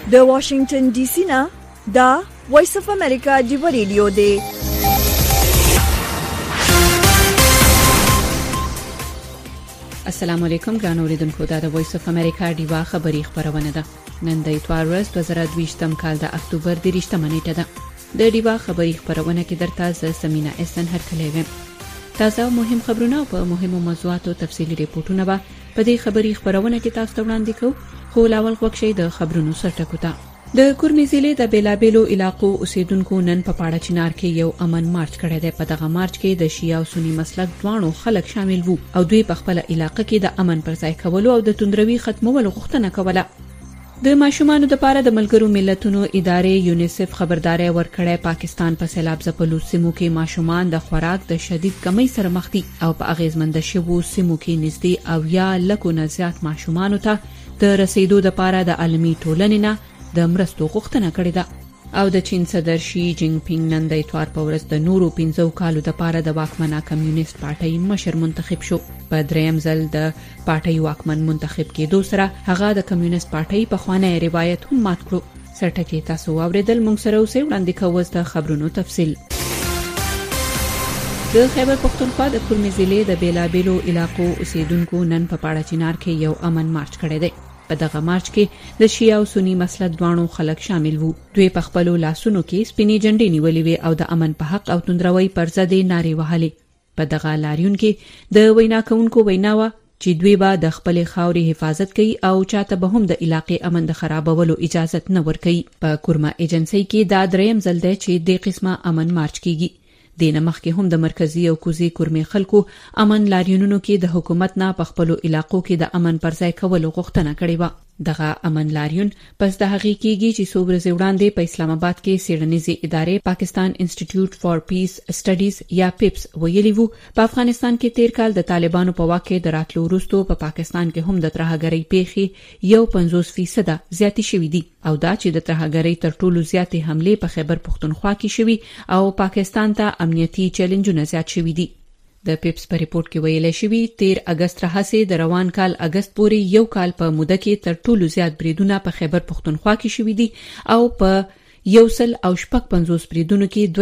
د واشنگټن ډي سي نه دا وایس اف امریکا دی ریډیو دی. السلام علیکم ګران اوریدونکو، دا د وایس اف امریکا دیوا خبری خبرونه ده. نن د اتوار ورځ 2022 کال د اکتوبر 30 نیټه ده. د دیوا خبری خبرونه کې درته ز سمینا اسن هرکلی ویم. تازه مهم خبرونه او په مهمو موضوعاتو تفصیلی ریپورتونه به په دې خبری خبرونه کې تاسو ته وړاندې کوو. خو لاول وکشي د خبرونو سرټکو ته. د کورمي ضلع د بیلابیلو علاقو اوسیدونکو نن په پاړه چنار کې یو امن مارچ کړی دی. په دغه مارچ کې د شیعه او سنی مسلک دوانو خلک شامل وو او دوی په خپل علاقې کې د امن پر ځای کولو او د توندروي ختمولو غوښتنه کوله. د ماشومانو لپاره د ملګرو ملتونو ادارې یونیسف خبرداري ورکړې پاکستان په سیلاب ځپلو سیمو کې ماشومان د خوراک د شدید کمی سره مخ دي او په اغیزمنده شوو سیمو کې نږدې او یا لکو نه زیات ماشومانو ته د رسیدو لپاره د عالمي ټولنې نه د مرستو غوښتنه کړې ده. او د چین صدر شي جینګ پینګ نن د اتوار په ورځ د نورو 15 کالو لپاره د واکمنه کمیونست پارټۍ مشر منتخب شو. په دریم ځل د پارټۍ واکمن منتخب کېدو سره هغه د کمیونست پارټۍ په خوانه روایت هم مات کړو. سرټکی تاسو اوریدل، موږ سره اوسئ وړاندې کوو د خبرونو تفصیل. د خیبر پختونخوا د کورمي ضلع د بیلابیلو علاقو اوسیدونکو نن په پاړه چنار کې یو امن مارچ کړی دی. په دغه مارچ کې د شیعه او سنی مسلک دوانو خلک شامل وو. دوی په خپل لاسونو کې سپینې جنډې نیولې وې او د امن په حق او توندروي پر ضد نارې وهلې. په دغه لاریون کې د وینا کوونکو وینا و چې دوی به د خپل خاورې حفاظت کوي او چاته به هم د علاقې امن د خرابولو اجازه نه ورکوي. په کورما ایجنسی کې دا دریم ځل دی چې د قسمه امن مارچ کیږي. دینه مخکې هم د مرکزی او کوزي کورمي خلکو امن لاریونونو کې د حکومت نه په خپل علاقو کې د امن پر ځای کولو غوښتنه کړې و. دغه امن لاریون پس د هغې کېږي چې څو ورځې وړاندې په اسلام آباد کې څېړنیزې ادارې پاکستان انسټیټیوټ فار پیس سټډیز یا پیپس ویلي وو په افغانستان کې تیر کال د طالبانو په واک کې د راتلو وروسته په پاکستان کې هم د ترهګرۍ پیښې 50% زیاتې شوې دي او دا چې د ترهګرۍ تر ټولو زیاتې حملې په خیبر پختونخوا کې شوې او پاکستان ته امنیتي چیلنجونه زیات شوي دي. د پیپس په ریپورت کې ویل شوی 13 اگست راهیسې د روان کال اگست پورې یو کال په موده کې تر ټولو زیات بریدونه په خیبر پختونخوا کې شوي دي او په 155 بریدونو کې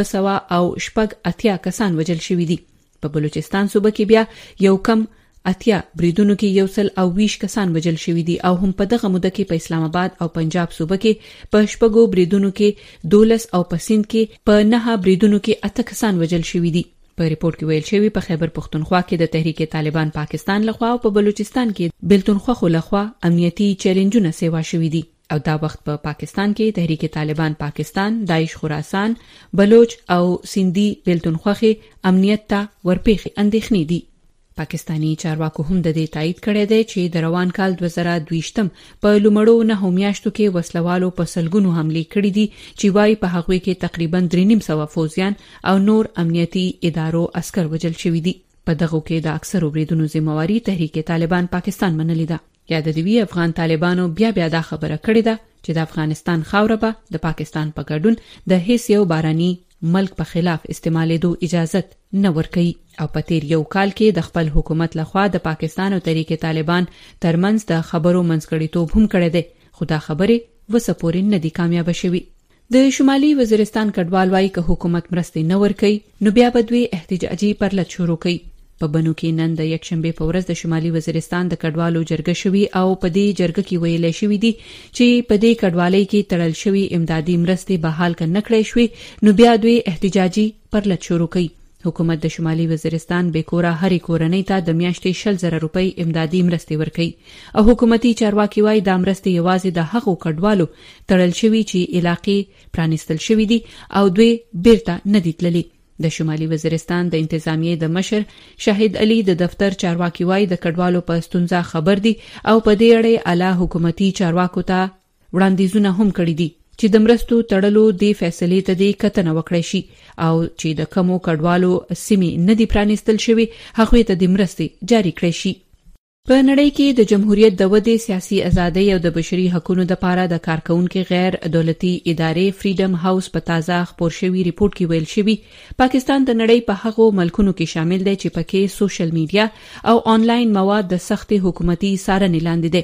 280 کسان وژل شوي دي. په بلوچستان صوبه کې بیا یو کم 80 بریدونو کې 120 کسان وژل شوي دي او هم په دغه موده کې په اسلام آباد او پنجاب صوبه کې په شپږو بریدونو کې 12 او په سند کې په 9 بریدونو کې 8 کسان وژل شوي دي. په ریپورت کې ویل شوی په خیبر پختونخوا کې د تحریک طالبان پاکستان لخوا او په بلوچستان کې بلتونخوا خو لخوا امنیتي چیلنجونه سیوا شوي دي او دا وخت په پاکستان کې تحریک طالبان پاکستان، داعش خراسان، بلوچ او سیندی بلتونخوا کې امنیت ته ورپېخي اندېښنې دي. پاکستانی چارواکو هم د دې تایید کړی دی چې د روان کال 2022 په لومړو 9 میاشتو کې وسلوالو په سلګونو حملې کړې دي چې وايي په هغوی کې تقریبا 350 فوجیان او نور امنیتي ادارو عسكر وژل شوي دي. په دغه کې د اکثرو بریدونو ذمہواری تحریک طالبان پاکستان منلې ده. یاد دی افغان طالبانو بیا دا خبره کړې ده چې د افغانستان خاوره به د پاکستان په ګډون د هیڅ یو باراني ملک په خلاف استعمالېدو اجازه نه ورکوي او په تیر یو کال کې د خپل حکومت لخوا د پاکستان او تحریک طالبان ترمنځ د خبرو منځګړیتوب هم کړی دی، خو دا خبرې وسه پورې نه دي کامیاب شوي. د شمالي وزیرستان کډوال وايي که حکومت مرستې نه ورکوي نو بیا به دوی احتجاجي پرلط شروع کوي. په بنو کې نن د یکشنبه په ورځ د شمالي وزیرستان د کډوالو جرګه شوي او په دې جرګه کې ویل شوی دی چې په دې کډوالۍ کې تړل شوی امدادي مرستې بحال کړي نکړې شوي نو بیا دوی احتجاجي پرلط شروع کوي. حکومت د شمالي وزیرستان بیکوره هرې کورنۍ ته د میاشتې 100,000 روپۍ امدادي مرستې ورکوي او حکومتي چارواکي وايي دا مرستې یوازې د هغو کډوالو تړل شوي چې علاقې پرانیستل شوي دي او دوی بیرته نه دي تللي. د شمالي وزیرستان د انتظامیې د مشر شاهد علي د دفتر چارواکي وايي د کډوالو په ستونزه خبر دي او په دې اړه اعلی حکومتي چارواکو ته وړاندیزونه هم کړي دي چې د مرستو تړلو د فیصلې ته د کتنه وکړي شي او چې د کمو کډوالو سیمې نه دي پرانیستل شوي هغوی ته د مرستې جاری کړي شي. په نړۍ کې د جمهوریت د ودې، سیاسي ازادۍ او د بشري حقوقو لپاره د کارکونکو غیر دولتي ادارې فریډم هاوس په تازه خپور شوی ریپورت کې ویل شوی پاکستان د نړۍ په هغو ملکونو کې شامل دی چې پکې سوشل میډیا او آنلاین مواد د سختې حکومتي څارنې لاندې دي.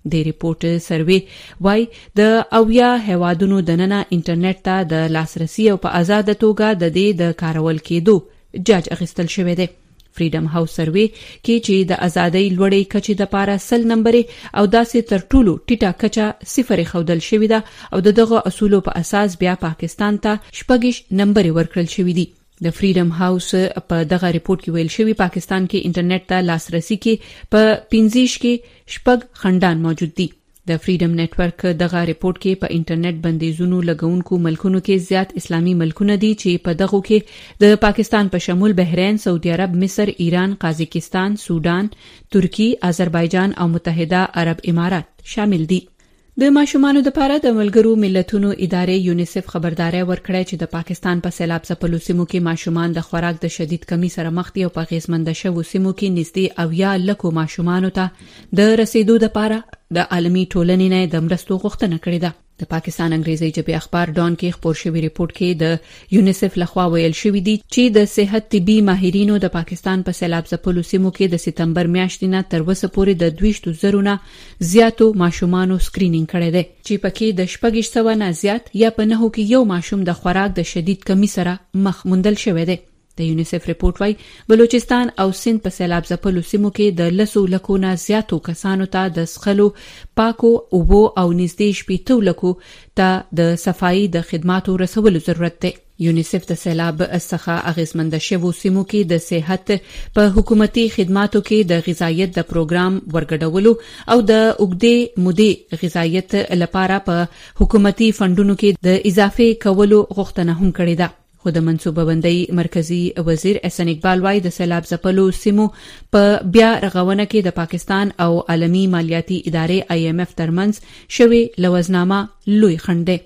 د ریپورت سروي وای د اویا هوادونو دننه انټرنیټ ته د لاسرسي او په آزاد توګه د دې د کارول کېدو جاج اخیستل شوی دی. فریډم هاوس سروي کې چې د ازادۍ لوړې کچې د پاره 100 نمبرې او داسې تر ټولو ټیټه کچه 0 خودل شوی ده او دغه اصولو په اساس بیا پاکستان ته 6 نمبرې ورکړل شوی دي. د فریډم هاوس په دغه ریپورت کې ویل شوی پاکستان کې انټرنیټ ته لاسرسي کې په 15 کې 6 خندان موجود دي. د فریډم نتورک دغه ریپورت کې په انټرنیټ بندیزونو لګونکو ملکونو کې زیات اسلامي ملکونه دي چې په دغه کې د پاکستان په شمول بحرین، سعودي عرب، مصر، ایران، قازقستان، سودان، ترکی، آذربایجان او متحده عرب امارات شامل دي. د ماشومانو لپاره د ملګرو ملتونو ادارې یونیسف خبرداري ورکړه چې د پاکستان په سیلاب ځپلو سیمو کې ماشومان د خوراک د شدید کمی سره مخ دي او په غیزمنده شوو سیمو کې نږدې 90 لکو ماشومانو ته د رسیدو لپاره د عالمي ټولنې نه د مرستو غوښتنه کړې ده. د پاکستان انګریزي ژبې اخبار ډان کې خبر شوی ریپورت کې د یونیسف لخوا ویل شوی دی چې د صحت طبي ماهرینو د پاکستان په سیلاب ځپلو سیمو کې د سپتمبر میاشتې نه تر اوسه پورې د 200,000 نه زیاتو ماشومانو سکرینینګ کړی دی چې پکې د 600 نه زیات یا په نهو کې یو ماشوم د خوراک د شدید کمی سره مخ موندل شوی دی. د یونیسف ریپورت وايي بلوچستان او سند په سیلاب ځپلو سیمو کې د 100 لکو نه زیاتو کسانو ته د څښلو پاکو اوبو او نږدې 70 لکو ته د صفایي د خدماتو رسولو ضرورت دی. یونیسف د سیلاب څخه اغیزمنده شوو سیمو کې د صحت په حکومتي خدماتو کې د غذایت د پروګرام ورګډولو او د اوږدې مودې غذایت لپاره په حکومتي فندونو کې د اضافه کولو غوښتنه هم کړې ده. خو د منصوبه بندۍ مرکزی وزیر احسن اقبال وايي د سیلاب ځپلو سیمو په بیا رغونه کې د پاکستان او عالمي مالیاتي ادارې IMF ترمنځ شوی لوزنامه لوی خنډ دی.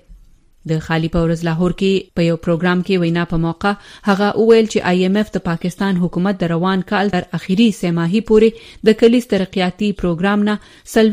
د خالی پورز لاهور کې په یو پروګرام کې وینا په موقع هغه وویل چې IMF د پاکستان حکومت د روان کال تر اخیری سماهي پورې د کلیز ترقیاتی پروګرام نه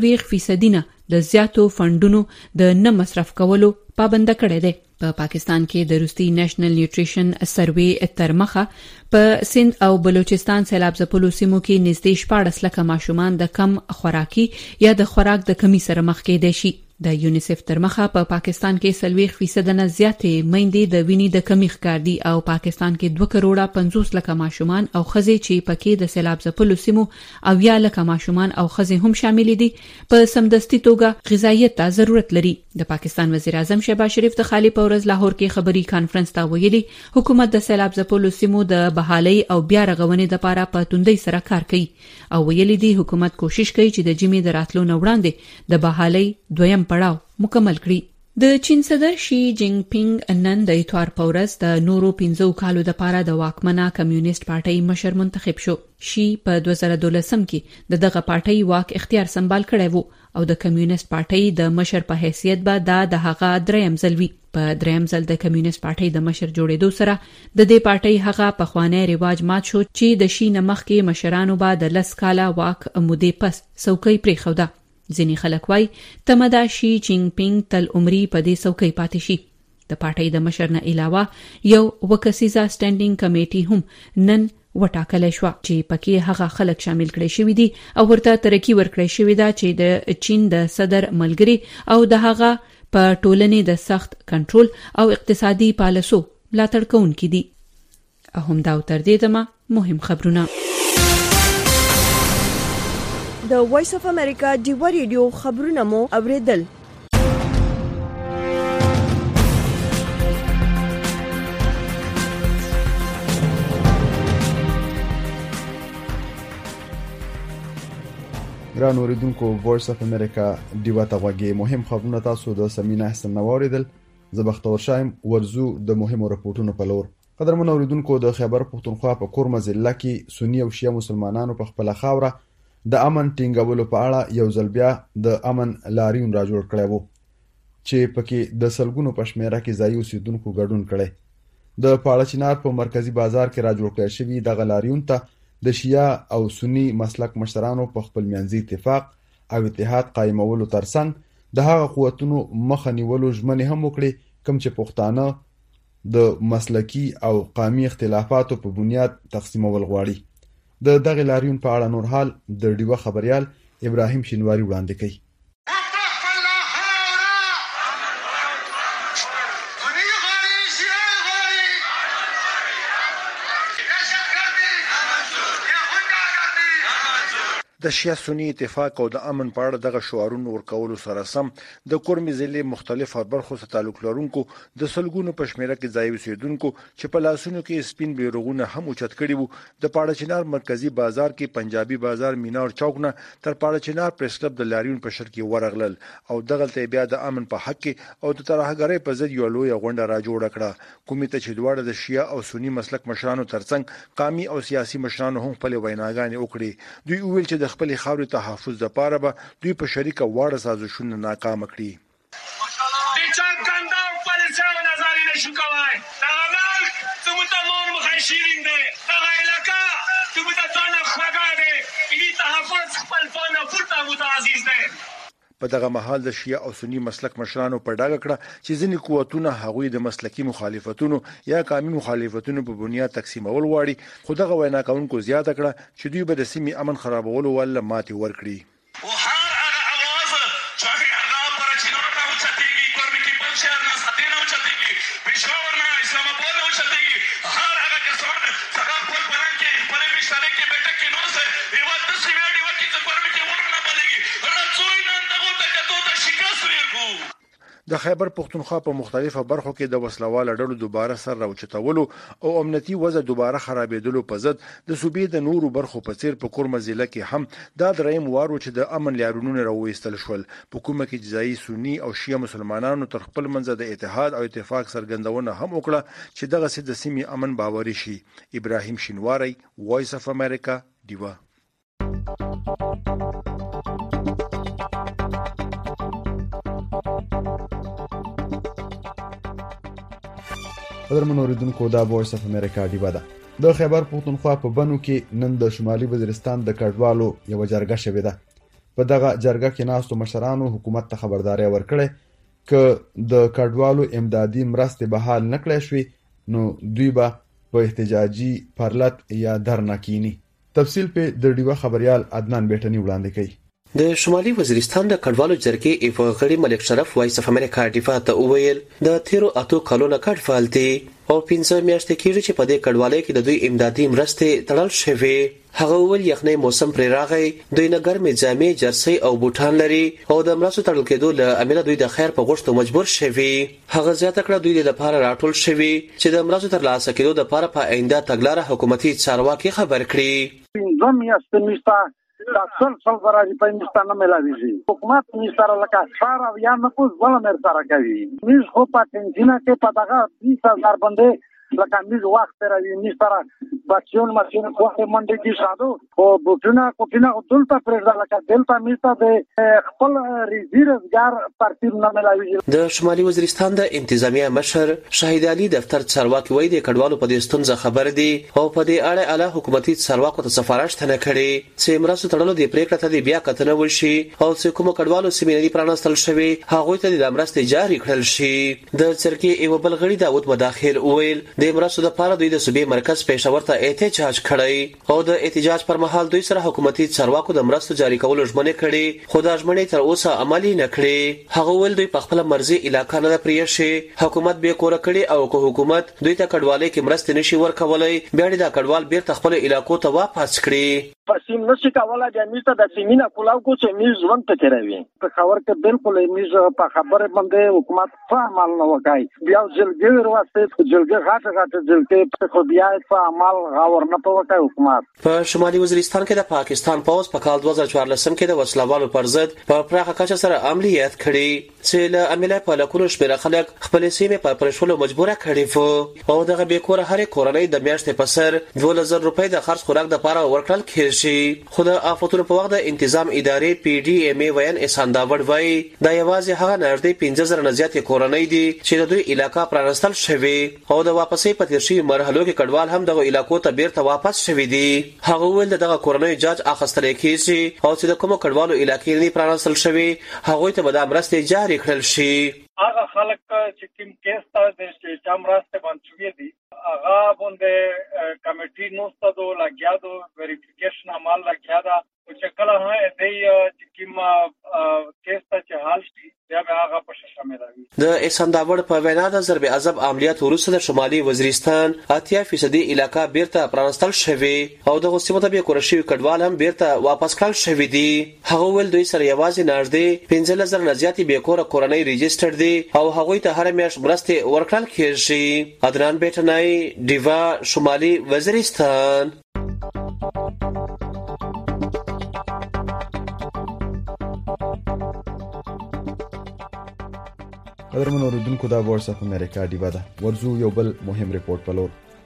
40% نه د زیاتو فندونو د نه مصرف کولو پابند کړی دی. په پاکستان کې د روسي نېشنل نیوټریشن سروي تر مخه په سند او بلوچستان سیلاب ځپلو سیمو کې نږدې 14 لکه ماشومان د کم خوراکي یا د خوراک د کمی سره مخ کېدای شي. د یونیسف تر مخه په پاکستان کې 40% نه زیاتې میندې د وینې د کمی ښکار دي او پاکستان کې 2 کروڑه 50 لکه ماشومان او ښځې چې پکې د سیلاب ځپلو سیمو او یا لکه ماشومان او ښځې هم شامل دي په سمدستي توګه غذایت ته ضرورت لري. د پاکستان وزیر اعظم شهباز شریف د خالی پورز لاهور کې خبري کانفرنس ته ویلي حکومت د سیلاب ځپلو سیمو د بحالي او بیا رغونې لپاره په توندۍ سره کار کوي او ویلي دی حکومت کوشش کوي چې د جمی د راتلو نه وړاندې د بحالي دویم پړاو مکمل کړي. د چین صدر شي جینګ پینګ نن د اتوار په ورځ د نورو 15 کالو لپاره د واکمنه کمیونست پارټۍ مشر منتخب شو. شي په 2012 کې دغه پارټۍ واک اختیار سمبال کړی وو او د کمیونست پارټۍ د مشر په حیثیت به د هغه دریم ځل وی. په دریم ځل د کمیونست پارټۍ د مشر جوړېدو سره د دې پارټۍ هغه پخوانی رواج مات شو چې د شي نمخ کې مشرانو به د 10 کاله واک مودې پس څوکۍ پریښوده. ځینې خلک وایي تمه ده شي جینګ پینګ تل عمري په دې څوکۍ پاتې شي. د پارټۍ د مشر نه علاوه یو وکسیزه سټینډینګ کمیټي هم نن وټاکل شو چې پکې هغه خلک شامل کړي شوی دي او ورته ترقی ورکړی شوی ده چې د چین د صدر ملګری او د هغه په ټولنې د سخت کنټرول او اقتصادي پالیسو ملاتړ کوونکي دي. هم دا تر دې دمه مهم خبرونه. د وایس اف امریکا ډیو ریډیو خبرونه مو اوریدل. ګران اوریدونکو وایس اف امریکا ډیو ته غوږی مهم خبرونه تاسو د سمینه حسن نواریدل. زه بختور شایم ورزو د مهمو راپورټونو په لور. قدرمن اوریدونکو د خیبر پختونخوا په کورمه ضلع کې سنی او شیعه مسلمانانو په خپل خاوره د امن ټینګولو په اړه یو ځل بیا د امن لاریون را جوړ کړی وو چې پکې د سلګونو په شمیره کې ځایي اوسیدونکو ګډون کړی. د پاړچینار په مرکزی بازار کې را جوړ کړی شوی دغه لاریون ته د شیعه او سنی مسلک مشرانو په خپل منځي اتفاق او اتحاد قائمولو ترڅنګ د هغه قوتونو مخه نیولو ژمنې هم وکړي کوم چې پښتانه د مسلکی او قومي اختلافاتو په بنیاد تقسیمول غواړي. د دغه لاریون په اړه نور حال د ډیوه خبريال ابراهیم شینواری وړاندې کوي. د شیعه سنی اتفاق او د امن په اړه دغه شعارونو ورکولو سره سم د کورمې ضلع مختلفو برخو سره تعلق لرونکو د سلګونو په شمیره کې ځای اوسیدونکو چې په لاسونو کې سپین بیرغونه هم اوچت کړي وو د پاړچینار مرکزی بازار کې پنجابي بازار مینار چوک نه تر پاړچینار پریس کلب د لاریون په شر کې ورغلل او دغه ته بیا د امن په حق کې او د ترهګرۍ په ضد یو لوی غونډه را جوړه کړه کومې ته چې دواړه د شیعه او سنی مسلک مشرانو ترڅنګ قومي او سیاسي مشرانو هم خپل ویناګانې وکړي دوی ویل چې د خپل خاورې تحفظ لپاره به دوی په شریکه واړه سازشونه ناکام کړي. د چا ګنده او پالیسیو نظر نشو کوای دا ملک څه مور مخشیرین دی دا علاقه څه ځان خوګه دی ای تحفظ خپل فون پورته متعزیز دی. په دغه مهال د شیعه او سنی مسلک مشرانو په ډاګه کړه چې ځینې قوتونه هغوی د مسلکی مخالفتونو یا قومي مخالفتونو په بنیاد تقسیمول غواړي خو دغه وینا کوونکو زیاته کړه چې دوی به د سیمې امن خرابولو ول ماتې ورکړي. د خیبر پختونخوا په مختلفو برخو کې د وسلواله ډلو دوباره سر راوچتولو او امنیتي وضع دوباره خرابېدلو په ضد د صوبې د نورو برخو په څیر په کورمه ضلع کې هم دا دریم وارو چې د امن لیارونو راوېستل شول په کومه کې ځایي سنی او شیعه مسلمانانو تر خپل منځ د اتحاد او اتفاق څرګندونه هم وکړه چې دغه سید د سیمې امن باوري شي. ابراهیم شینواری وایس اف امریکا دیوا. قدرمن اوریدونکو دا وایس اف امریکا دیوا ده. د خیبر پختونخوا په بنو کې نن د شمالي وزیرستان د کډوالو یو جرګه شوې ده. په دغه جرګه کې ناستو مشرانو حکومت ته خبرداري ورکړه ک د کډوالو امدادي مرستې به حال نکړې شوې نو دوی به په احتجاجي پرلط یا درنا کینی. تفصیل په د دیوا خبريال عدنان بیٹنی وړاندې کوي. د شمالي وزیرستان د کډوالو جرګې ایفغړی ملک شرف وایس اف امریکا ډیفا ته وویل د 13 کلونو کډوال دي او 15 میاشتې کېږي چې په دې کډوالۍ کې د دوی امدادي مرستې تړل شوې. هغه ویل یخنۍ موسم پر راغی دوی نه ګرمې جامې جرسي او بوټان لري او د مرستو تړل کېدو له امله دوی د خیر په غوښتنه مجبور شوي. هغه زیاته کړه دوی لپاره راټول شوي چې د مرستو ترلاسه کېدو لپاره په آینده تګلاره حکومتي چارواکي خبر کړي. سل برابر په هندستان ملاويږي حکومت مستر لکه شهر او یا نفوذ ولا مرسته کوي موږ خو په تنظیم کې په دغه 20000 باندې لکه موږ وخت راوي مستر بچون ماشين کوه منډي کې شادو او بوټونه کوټینا دلته پرېږه لکه دلته میسته د خپل روزګار پارتي نه ملاويږي. د شمالي وزیرستان د انتظامیه مشر شهید علي دفتر چارواکي وایي د کډوالو په دې ستونزه خبر دي او په دې اړه اعلی حکومتي چارواکو ته سفارش تنه کړي چې مرستو تړلو د پریکړه ته بیا کتنه وشي او چې کوم کډوالو سیمینری پرانستل شوی هغه ته د مرستې جاري کړل شي. د چرګي یو بلغړي داوود مداخل ویل د مرستو لپاره دوی د صوبې مرکز پېښور ته احتجاج کړی او د احتجاج پر مهال دوی سره حکومتي چارواکو د مرستو جاري کولو ژمنه کړې خو دا ژمنه تر اوسه عملي نه کړې. هغه ول دوی په خپل مرزي علاقې نه پریښي شي حکومت به کور کړي او که حکومت دوی ته کډوالۍ کې مرستې نشي ورکولای بیا د کډوال بیرته خپل علاقو ته واپس کړي. پسیم نشي کولای د میسته د سیمینه کولاو کو چې میز ژوند ته کوي په خبر کې بالکل میز په خبره باندې حکومت په عمل نه وکای بیا جلګي وروسته جلګي غاټه جلګي په بیا په عمل غاور نه وکای حکومت. په شمالي وزیرستان کې د پاکستان پوز په کال 2014 کې د وسلوالو پر ضد په پراخه کچه سره عملیات کړي چې له عمله په لکونو شمېر خلک خپل سیمه په پرشولو مجبوره کړي وو او دغه به کور هر کورنۍ د میاشتې په سر 2000 روپۍ د خرڅ خوراک د لپاره ورکړل کېږي. خو د آفتونو په وخت د انتظام ادارې پی ډي ایم ای وین احسان داوړ وایي دا یوازې هغه نږدې 15000 نه زیاتې کورنۍ دي چې د دوی علاقې پرانستل شوی او د واپسې په تیر شوي مرحلو کې کډوال هم دغه علاقو ته بیرته واپس شوي دي. هغه ویل دغه کورنۍ جاج اخیستل کېږي او چې د کومو کډوالو علاقې نه پرانستل شوی هغه ته به د مرستې جاري کړل شي. هغه خلک چې کوم کیس ته د چا مرسته باندې دي هغه باندې کمیټي نو ستاسو لګیا دو ویریفیکیشن عمل لګیا دا چې کله د چې کوم کیس ته چې حل شي بیا به هغه په شاملوي. د احسان داوړ په وینا د ضرب عذاب عملیات وروسته د شمالي وزیرستان 80% علاقہ بیرته پرانستل شوی او د غوسمه به کورشي کډوال هم بیرته واپس کړل شوی دي. هغه ول دوی سره یوازې نږدې 15000 نه زیاتې بیکوره کورنۍ ریجستر دي او هغه ته هر میاشت مرسته ورکړل کیږي. عدنان بیٹنای دیوا شمالي وزیرستان. قدرمن اوریدونکو دا وایس اف امریکا دیوا ده. ورزو یو بل مهم ریپورت پلور.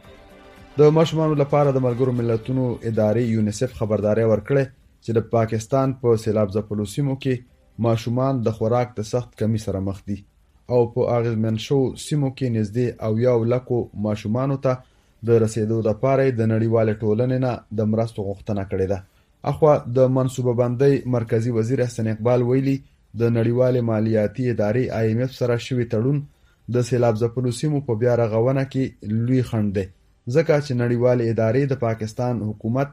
د ماشومانو لپاره د ملګرو ملتونو ادارې یونیسف خبرداري ورکړه چې د پاکستان په سیلاب ځپلو سیمو کې ماشومان د خوراک د سخت کمی سره مخ دي او په اغیزمن شو سیمو کې نږدې 1 لک ماشومانو ته د رسیدو لپاره د نړیوال ټولنې نه د مرستو غوښتنه کړې ده. اخوا د منصوبه بندۍ مرکزی وزیر حسن اقبال ویلي د نړیوال مالیاتي ادارې IMF سره شوی تړون د سیلاب ځپلو سیمو په بیا رغونه کې لوی خنډ دی ځکه چې نړیوال ادارې د پاکستان حکومت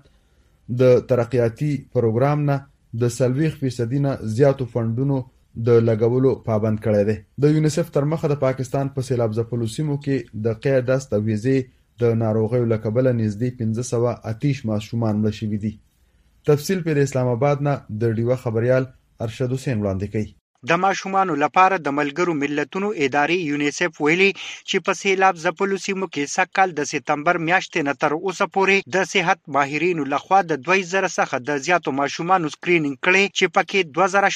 د ترقیاتي پروګرام نه د 40% نه زیاتو فندونو د لګولو پابند کړی دی. د یونیسف تر مخه د پاکستان په سیلاب ځپلو سیمو کې د قید دستاویزې د ناروغیو له کبله نږدې 1530 ماشومان مړه شوي دي. تفصیل په اسلام آباد نه د ډیوه خبريال ارشد حسین وړاندې کوي. د ماشومانو لپاره د ملګرو ملتونو ادارې یونیسف ویلي چې په سیلاب ځپلو سیمو کې سکهال د سپتمبر میاشتې نه تر اوسه پورې د صحت ماهرینو لخوا د 2000 څخه د زیاتو ماشومانو سکرینینګ کړي چې پکې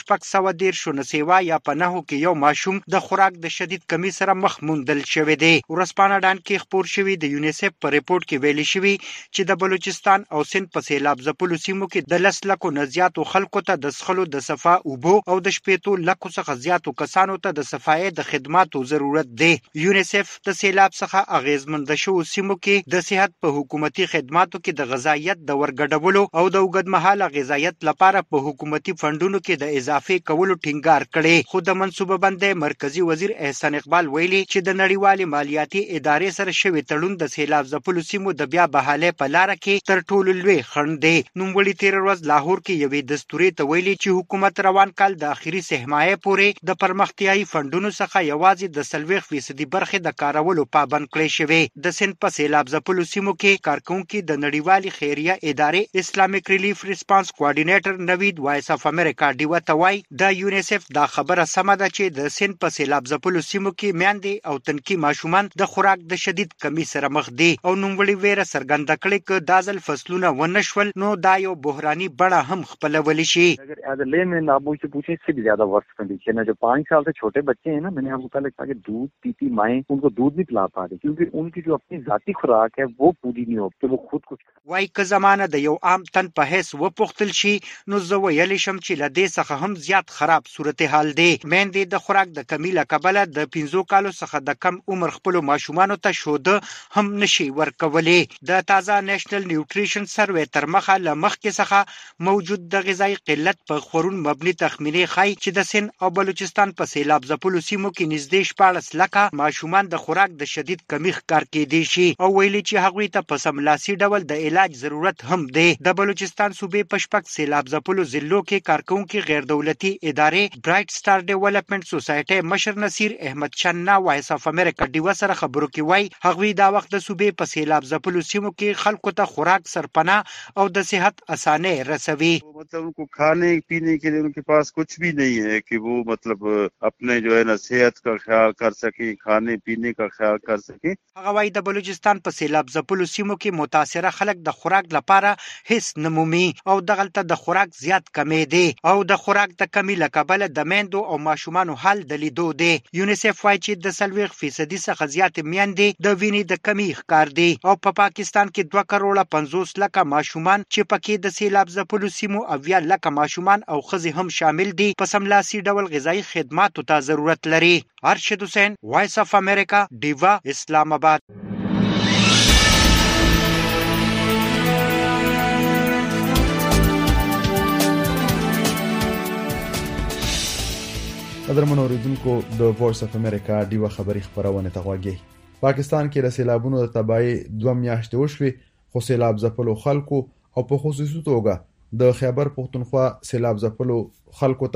2610 شونه سیوا یا پناهو کې یو ماشوم د خوراک د شدید کمی سره مخ موندل شوی دی. ورځپاڼه ډان کې خبر شوی د یونیسف په ریپورت کې ویلي شوی چې د بلوچستان او سند په سیلاب ځپلو سیمو کې د 10 لکو نه زیاتو خلکو ته د څښلو د صفا اوبو او د شپېتو لکو څخه زیاتو کسانو ته د صفایي د خدماتو ضرورت دی. یونیسف د سیلاب څخه اغیزمند شو سیمو کې د صحت په حکومتي خدماتو کې د غذایت د ورګډولو او د اوږدمهاله غذایت لپاره په حکومتي فندونو کې د اضافه کولو ټینګار کړي. خو د منصوبه بندۍ مرکزی وزیر احسان اقبال ویلي چې د نړیوال مالیاتي ادارې سره شوی تړون د سیلاب ځپلو سیمو د بیا بحاله په لار کې تر ټولو لوی خنډ دی. نوموړي تیر ورځ لاهور کې یوې دستوري ته ویلي چې حکومت روان کال د اخیری سهمایه پورې د پرمختیايي فندونو څخه یوازې د 40% برخه د کارولو پابند کړی شوی. د سند په سیلاب ځپلو سیمو کې کارکونکو د نړیوالې خیریه ادارې اسلامیک ریلیف ریسپانس کوارډینیټر نوید وایس اف امریکا دیوا توای د یونیسف دا خبره سمه ده چې د سند په سیلاب ځپلو سیمو کې میندې او تنکي ماشومان د خوراک د شدید کمی سره مخ دي او نوموړي ویره څرګنده کړې چې د ځل فصلونه ونشول نو دا یو بحراني بڼه هم خپلولی شي. اگر ایز اے لیمن آپ مجھ سے پوچھیں اس سے بھی زیادہ ورس کنڈیشن ہے. جو 5 سال سے چھوٹے بچے ہیں نا, میں نے آپ کو پہلے کہا کہ دودھ پیتی مائیں ان کو دودھ نہیں پلا پا رہی کیونکہ ان کی جو اپنی ذاتی خوراک ہے وہ پوری نہیں ہوتی. وہ خود کچھ وای که زمانه د یو عام تن په حیث وپوښتل شي نو زه ویلی شم چې له دې څخه هم زیات خراب صورتحال دی. میندې د خوراک د کمی له کبله د 15 کالو څخه د کم عمر خپلو ماشومانو ته شوده هم نشي ورکولی. د تازه نېشنل نیوټریشن سروې تر مخه له مخکې څخه موجود د غذایي قلت په خورون مبني تخمینې ښایي چې د سند او بلوچستان په سیلاب ځپلو سیمو کې نږدې 14 لکه ماشومان د خوراک د شدید کمی ښکار کېدی شي او ویلي چې هغوی ته په سملاسي ډول د علاج ضرورت هم دی. د بلوچستان صوبې په شپږ سیلاب ځپلو ضلعو کې کارکونکي غیر دولتي ادارې برایټ سټار ډیولپمنټ سوسایټي مشر نصیر احمد چننا وایس اف امریکا دیوا سره خبرو کې وای هغوی دا وخت د صوبې په سیلاب ځپلو سیمو کې خلکو ته خوراک سرپناه او د صحت اسانه رسوي. मतलब उनको खाने पीने के लिए उनके पास कुछ भी नहीं है कि वो मतलब अपने जो है ना सेहत का ख्याल कर सके, खाने पीने का ख्याल कर सके. هغه وای د بلوچستان په سیلاب ځپلو سیمو کې متاثره خلک د خوراک لپاره هیڅ نمومي او دغلته د خوراک زیات کمی دی او د خوراک د کمی له کبله د میندو او ماشومانو حال د لیدو دی. یونیسف وای چې د 40% څخه زیات میندې د وینې د کمی ښکار دي او په پاکستان کې 2 کروڑه 50 لکه ماشومان چې پکې د سیلاب ځپلو سیمو 80 لکه ماشومان او ښځې هم شامل دي په سملاسي ډول غذایی خدماتو ته ضرورت لري. ارشد حسین وایس اف امریکا دیوا اسلام آباد. قدرمن اوریدونکو د وایس اف امریکا دیوا خبری خبرونه ته غوږی. پاکستان کې د سیلابونو د تباہی 2 میاشتې وشوي خو سیلاب ځپلو خلکو او په خصوصي توګه د خیبر پښتونخوا سیلاب ځپلو خلکو ته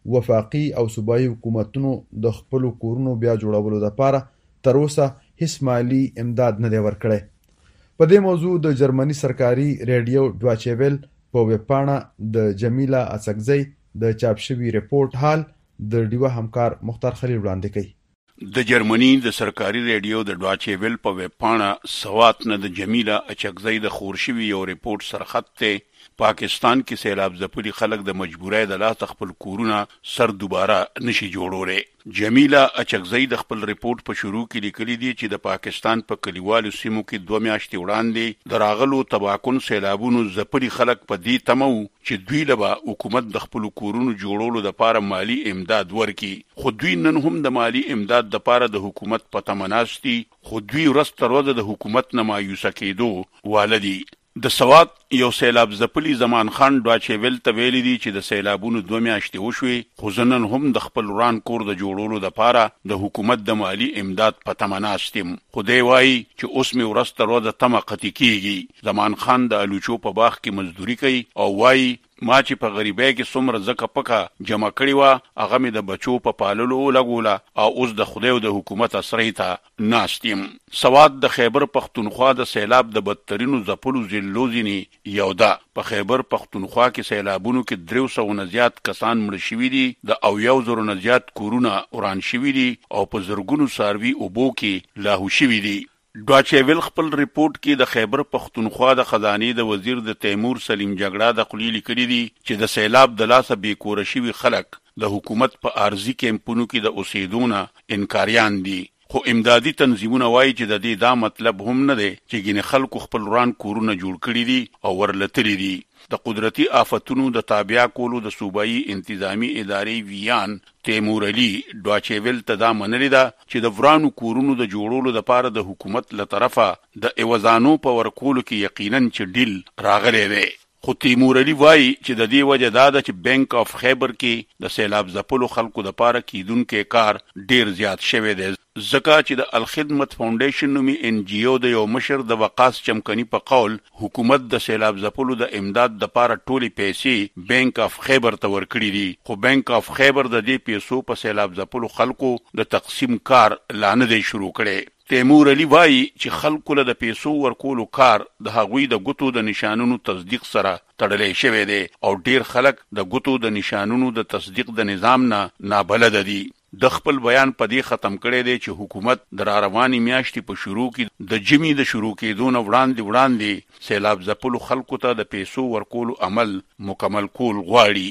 وفاقي او صوبایي حکومتونو د خپل کورونو بیا جوړولو لپاره تر اوسه هیڅ مالی امداد نه دی ورکړی. په دې موضوع د جرمني سرکاري ریډیو ډواچې ویل په ویبپاڼه د جمیله اڅکزۍ د چاپ شوي ریپورت حال د ډیوه همکار مختار خلیل وړاندې کوي. د جرمني د سرکاري ریډیو د ډواچې ویل په ویبپاڼه سوات نه د جمیله اڅکزۍ د خور شوي یو ریپورت سرخط ته پاکستان کې سیلاب ځپلي خلک د مجبورۍ د لاس خپل کورونه سر دوباره نشي جوړولی. جمیله اڅکزۍ د خپل ریپورت په شروع کې لیکلي دي چې د پاکستان په کلیوالو سیمو کې 2 میاشتې وړاندې د راغلو تباکن سیلابونو ځپلي خلک په دې تمه وو چې دوی له حکومت د خپل کورونو جوړولو لپاره مالی امداد ورکړي، خو دوی نن هم د مالی امداد لپاره د حکومت په تمه ناست دي، خو دوی ورځ تر ورځې د حکومت نه مایوسه کېدو واله دي. د سوات یو سیلاب ځپلي زمان خان ډواچې ویل ته ویلي دي چې د سیلابونو 2 میاشتې وشوې، خو زه نن هم د خپل وران کور د جوړولو لپاره د حکومت د مالی امداد په تمه ناست یم، خو دی وایي چې اوس مې ورځ تر ورځې تمه قطعي کېږي. زمان خان د الوچو په باغ کې مزدوري کوي او وایي ما چې په غریبۍ کې څومره زکه پکه جمع کړې وه هغه مې د بچو په پاللو ولګوله او اوس د خدای او د حکومت اسرې ته ناست یم. سوات د خیبر پختونخوا د سیلاب د بدترینو ځپلو ضلعو ځینې یو ده. په خیبر پختونخوا کې سیلابونو کې 300 نه زیات کسان مړه شوي دي، د 70 نه زیات کورونه وران شوي دي او په زرګونو څاروي اوبو کې لاهو شوي دي. ډواچې ویل خپل ریپورت کې د خیبر پختونخوا د خزانې د وزیر د تیمور سلیم جګړه د خولي لیکلي دي چې د سیلاب د لاسه بې کوره شوي خلک د حکومت په عارضي کیمپونو کې د اوسېدو نه انکاریان دي، خو امدادي تنظیمونه وایي چې د دې دا مطلب هم نه دی چې ګینې خلکو خپل وران کورونه جوړ کړي دي او ورلتلي دي. د قدرتي آفتونو د تابع کولو د صوبایي انتظامی ادارې ویان تیمور علي ډواچې ویل ته دا منلې ده چې د ورانو کورونو د جوړولو لپاره د حکومت له طرفه د عوضانو په ورکولو کې یقینا چې ډیل راغلی دی. خو تیمور علي وایي چې د دې وجه دا ده چې بینک آف خیبر کې د سیلاب ځپلو خلکو لپاره کیدونکی کار ډیر زیات شوی دی، ځکه چې د الخدمت فاونډیشن نومي NGO د یو مشر د وقاص چمکني په قول حکومت د سیلاب ځپلو د امداد لپاره ټولې پیسې بینک آف خیبر ته ورکړي دي، خو بینک آف خیبر د دې پیسو په سیلاب ځپلو خلکو د تقسیم کار لا نه دی شروع کړی. تیمور علي وایي چې خلکو له د پیسو ورکولو کار د هغوی د ګوتو د نشانونو تصدیق سره تړلی شوی دی او ډیر خلک د ګوتو د نشانونو د تصدیق د نظام نه نابلده دي. د خپل بیان په دې ختم کړی دی چې حکومت د راروانې میاشتې په شروع کې د جمی د شروع کېدو نه وړاندې سیلاب ځپلو خلکو ته د پیسو ورکولو عمل مکمل کول غواړي.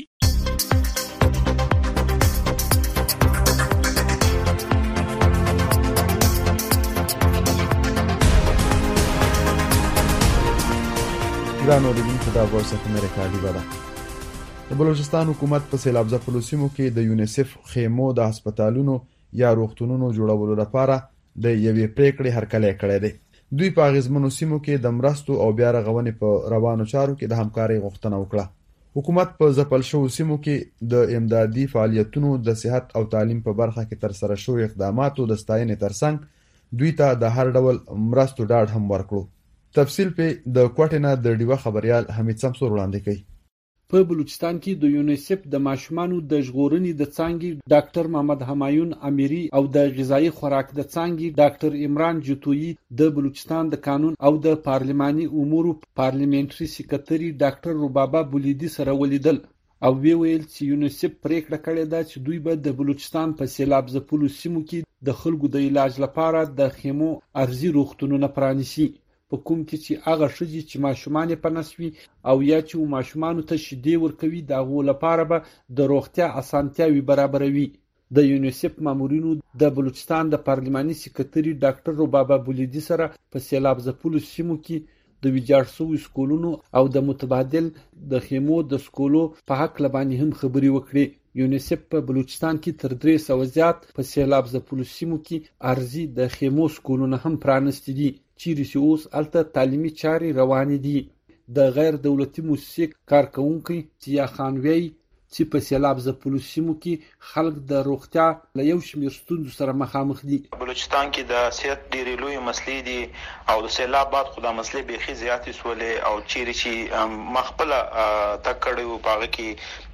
ګرانو اوریدونکو د وایس اف امریکا ډیوه ده. د بلوچستان حکومت په سیلاب ځپلو سیمو کې د یونیسف خیمو د هسپتالونو یا روغتونونو جوړولو لپاره د یوې پریکړې هرکلی کړی دی. دوی په اغیزمنو سیمو کې د مرستو او بیا رغونې په روانو چارو کې د همکارۍ غوښتنه وکړه. حکومت په ځپل شوو سیمو کې د امدادي فعالیتونو د صحت او تعلیم په برخه کې ترسره شوي اقداماتو د ستاینې ترڅنګ دوی ته د هر ډول مرستو ډاډ هم ورکړو. تفصیل په د کوټې نه د ډیوه خبريال حمید سمسور وړاندې کوي. په بلوچستان کې د یونیسف د ماشومانو د ژغورنې د څانګې ډاکټر محمد همایون امیری او د غذایی خوراک د څانګې ډاکټر عمران جوتویی د بلوچستان د قانون او د پارلماني امورو پارلیمنټري سکرټري ډاکټر ربابا بولیدي سره ولیدل او ویل چې یونیسف پریکړه کړې ده چې دوی به د بلوچستان په سیلاب ځپلو سیمو کې د خلکو د علاج لپاره د خیمو ارزي روغتونونه پرانیسي، په کوم کې چې هغه ښځې چې ماشومان یې په نس وي او یا چې ماشومانو ته شیدې ورکوي د هغو لپاره به د روغتیا اسانتیاوې برابروي. د یونیسف مامورینو د بلوچستان د پارلماني سکرټري ډاکټر ربابا بولیدي سره په سیلاب ځپلو سیمو کې د ویجاړ شویو سکولونو او د متبادل د خیمو د سکولو په حق باندې هم خبرې وکړې. یونیسف په بلوچستان کې تر 300 زیات په سیلاب ځپلو سیمو کې ارزي د خیمو سکولونه هم پرانستي دي چیرې چې اوس هلته تعلیمي چارې روانې دي. د غیر دولتي موسسې کارکوونکی سیا خانوی چې په سیلاب ځپلو سیمو کې خلک د روغتیا له یو شمېر ستونزو سره مخامخ دي. بلوچستان کې د صحت ډېرې لویې مسلې دي او د سیلاب بعد خو دا مسلې بیخي زیاتې سولې او چیرې چې ما خپله تګ کړی و په هغه کې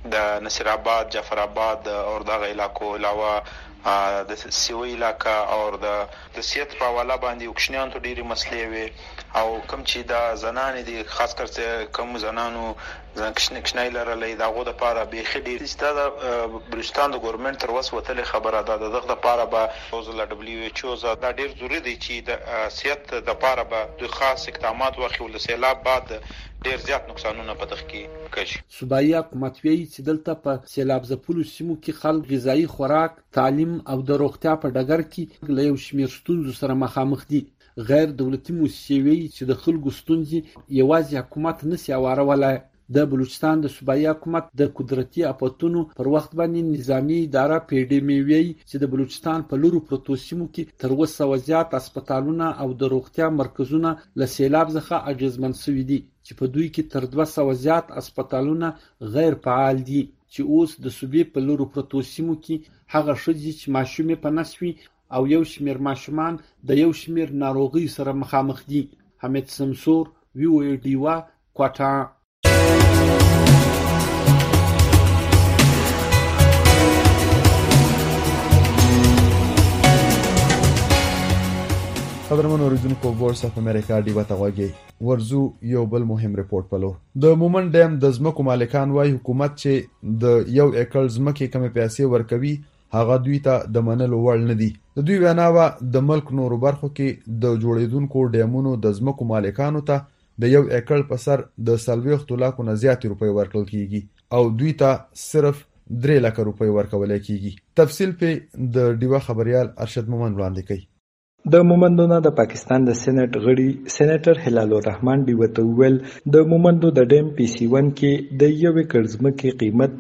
د نصر آباد، جعفر آباد او دغه علاقو علاوه د سیوی علاقہ او د سیت په حواله باندې وکشنیان ته ډېری مسلې وي او کوم چې د زنانې دي خاص کر کوم زنانو کشنای لرلې دغه د لپاره به خډیر استاده بلوچستان د ګورنمنت تر وس وتل خبره ده دغه لپاره به اوزل دبليو ایچ او دا ډیر ضروری دی چې د سیت د لپاره به د خاص اقدامات واخلي ول سیلاب بعد ډیر زیات نقصانونه په دغه کې کشي. صوبایي حکومت ویلي چې دلته په سیلاب ځپلو سیمو کې خلک غذایی خوراک، تعلیم او د روغتیا په ډګر کې له یو شمېر ستونزو سره مخامخ دي. غیر دولتي موسسې ویلي چې د خلکو ستونزې یوازې حکومت نشي هوارولای. د بلوچستان د صوبایي حکومت د قدرتي اپاتونو پر وخت باندې نظامی اداره پیډیمیوي چې د بلوچستان په لورو پروتو سیمو کې تر 200 زیات هسپتالونه او د روغتیا مرکزونه له سیلاب څخه اغیزمن شوي دي چې په دوی کې تر 200 زیات هسپتالونه غیر فعال دي چې اوس د صوبې په لورو پروتو سیمو کې هغه ښځې چې ماشومې په نسوي او یو شمیر ماشومان د یو شمیر ناروغي سره مخامخ دي. حمید سمسور، وی او ډیوا، کوټا. قدرمن اوریدونکو، وایس اف امریکا ډیوا ته غوږی ورزو یو بل مهم ریپورت پلو. د مومن ډیم د ځمکو مالکان وايي حکومت چې د 1 ایکړ ځمکې کمې پیسې ورکوي هغه دوی ته د منلو وړ نه دي. د دوی ویناوه د ملک نورو برخو کې د جوړیدونکو ډیمونو د ځمکو مالکانو ته د 1 ایکړ په سر د 40 لکو نه زیات روپۍ ورکړل کیږي او دوی ته صرف 3 لک روپۍ ورکول کیږي. تفصیل په د ډیوا خبريال ارشد مومن وړاندې کوي. د مومندونو د پاکستان د سېنات غړي سېنیټر هلال الرحمن ډیوته ویل د مومندو د ډیم پی سی 1 کې د 1 ایکړ ځمکې قیمت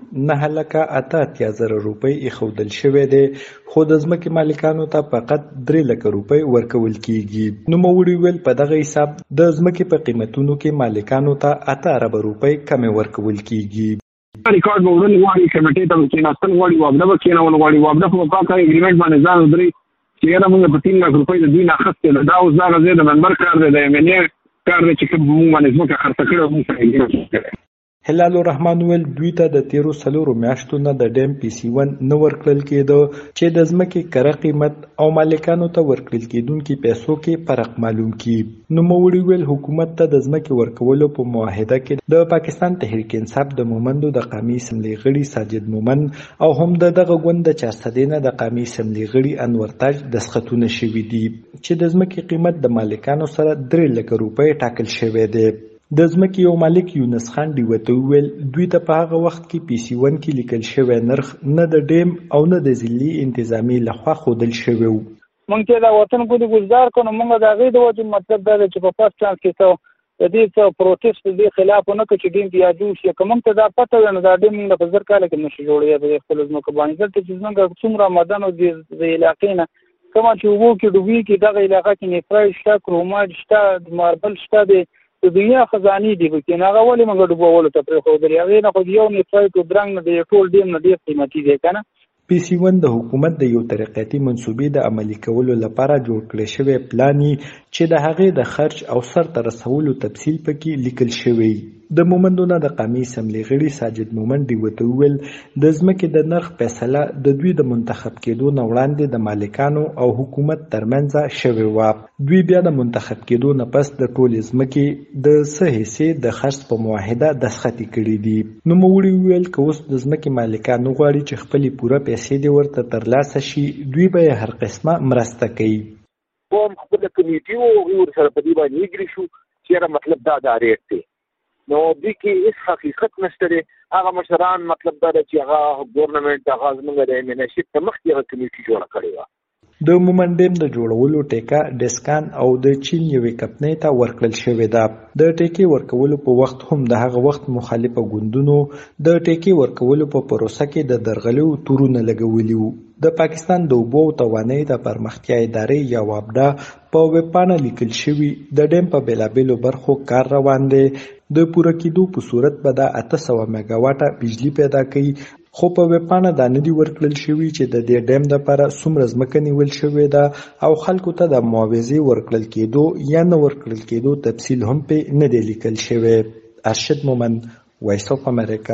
9,88,000 روپۍ ایښودل شوی دی خو د ځمکې مالکانو ته فقط 3 لک روپۍ ورکول کیږي. نوموړي ویل په دغه حساب د ځمکې په قیمتونو کې مالکانو ته 8 ارب روپۍ کمې ورکول کیږي. ریکارډ وړل غواړي کمیټې ته چې ناستل غواړي وابده وکینول غواړي وابده په کار کوي اګریمنت باندې ځان درې چې موږ په 3 لک روپۍ د دوی نه اخیستل دا اوس دا غزې د منبر کار دی د ایمنی کار دی چې موږ باندې ځمکه خرڅ کړو موږ سره. هلال الرحمن ویل دوی ته د 13 میاشتو نه د ډیم پی سی 1 نه ورکړل کېده چې د ځمکې کره قیمت او مالکانو ته ورکړل کېدونکي پیسو کې فرق معلوم کړي. نوموړي ویل حکومت ته د ځمکې ورکولو په معاهده کې د پاکستان تحریک انصاف د مومندو د قومي اسمبلی غړي ساجد مومن او هم دغه ګوند د چارسدینه د قومي اسمبلی غړي انور تاج دسخطونه شوي دي چې د ځمکې قیمت د مالکانو سره 3 لک روپۍ ټاکل شوی دی. د ځمکې یو مالک یونس خان ډیوته ویل دوی ته په هغه وخت کې پی سی 1 کې لیکل شوی نرخ نه د ډیم او نه د ضلعي انتظامی لخوا ښودل شوی و. مونږ چې دا وطن کو د گزار کنو مونږ د هغې د وجې مطلب دا دی چې په فرست چانس کې څه د دې څه پروټیسټ د دې خلاف ونه کړو چې ډیم بیا جوړ شي. که مونږ ته دا پته وي نو دا ډیم مونږ په 1000 کاله کې نشي جوړېدی په خپلو ځمکو باندې. دلته چې زموږ څومره مدن او د علاقې نه کومه چې اوبو کې ډوبېږي دغه علاقه کې نیفرایډ شته، کرومایډ شته، ماربل شته دی د دنیا خزانې دي پکې. هغه ولې موږ ډوبولو ته پرېښودلې هغې نه خو یو نیفرایډ او درنګ نه د ټول ډیم نه ډېر قیمتي دی که نه. پی سی 1 د حکومت د یو ترقیاتي منصوبې د عملي کولو لپاره جوړ کړی شوی پلان چې د هغې د خرج او سرته رسولو تفصیل پکې لیکل شوی. د مومندونو د قومي اسمبلی غړي ساجد مومن ډیوته ویل د ځمکې د نرخ فیصله د دوی د منتخب کېدو نه وړاندې د مالکانو او حکومت ترمنځ شوې وه. دوی بیا د منتخب کېدو نه پس د ټولې ځمکې د څه حصې د خرڅ په معاهده دسخطي کړي دي. نوموړي وویل که اوس د ځمکې مالکان وغواړي چې خپلې پوره پیسې دې ورته ترلاسه شي دوی به یې هر قسمه مرسته کوي. قوم خپله کمیټي وو هغوی ورسره په دې باندې اګري شو چې یاره مطلب دا ریټ دی نو دوی کې هېڅ حقیقت نشته دی. هغه مشران مطلب دا ده چې هغه ګورنمنټ هغه زموږ د امنشیپ ته مخکې هغه کمیټي جوړه کړې وه. د مومن ډیم د جوړولو ټیکه ډسکان او د چین یوې کمپنۍ ته ورکړل شوې ده. د ټیکې ورکولو په وخت هم د هغه وخت مخالفه ګوندونو د ټیکې ورکولو په پروسه کې د درغلیو تورونه لګولي وو. د پاکستان د اوبو او توانایي د پرمختیا ادارې یا وابډا په ویبپاڼه لیکل شوي د ډیم په بېلابېلو برخو کار روان دی. د پوره کېدو په صورت به دا 800 میګاواټه بجلی پیدا کوي خو په ویبپاڼه دا نه دي ورکړل شوي چې د دې ډیم دپاره څومره ځمکه نیول شوې ده او خلکو ته د معاوضې ورکړل کېدو یا نه ورکړل کېدو تفصیل هم پې نه دی لیکل شوی. ارشد مومن، وایس اف امریکا،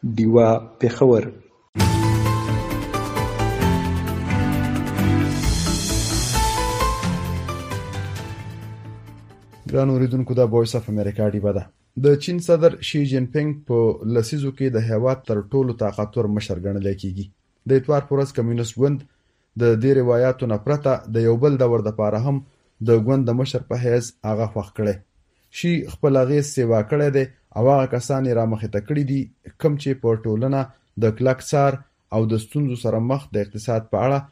ډیوا پېښور. ګران اوریدونکو دا وایس اف امریکا ډیوا ده. د چین صدر شي جین پینګ په لسیزو کې د هیواد تر ټولو طاقتور مشر ګڼل کېږي. د اتوار پر ورځ کمیونست ګوند د دې روایتو نه پرته د یو بل دور دپاره هم د ګوند د مشر په حیث هغه خوښ کړی. شي خپل اغېز سیوا کړی دی او هغه کسان یې رامخې ته کړي دي کوم چې په ټولنه د کلک څار او د ستونزو سره مخ د اقتصاد په اړه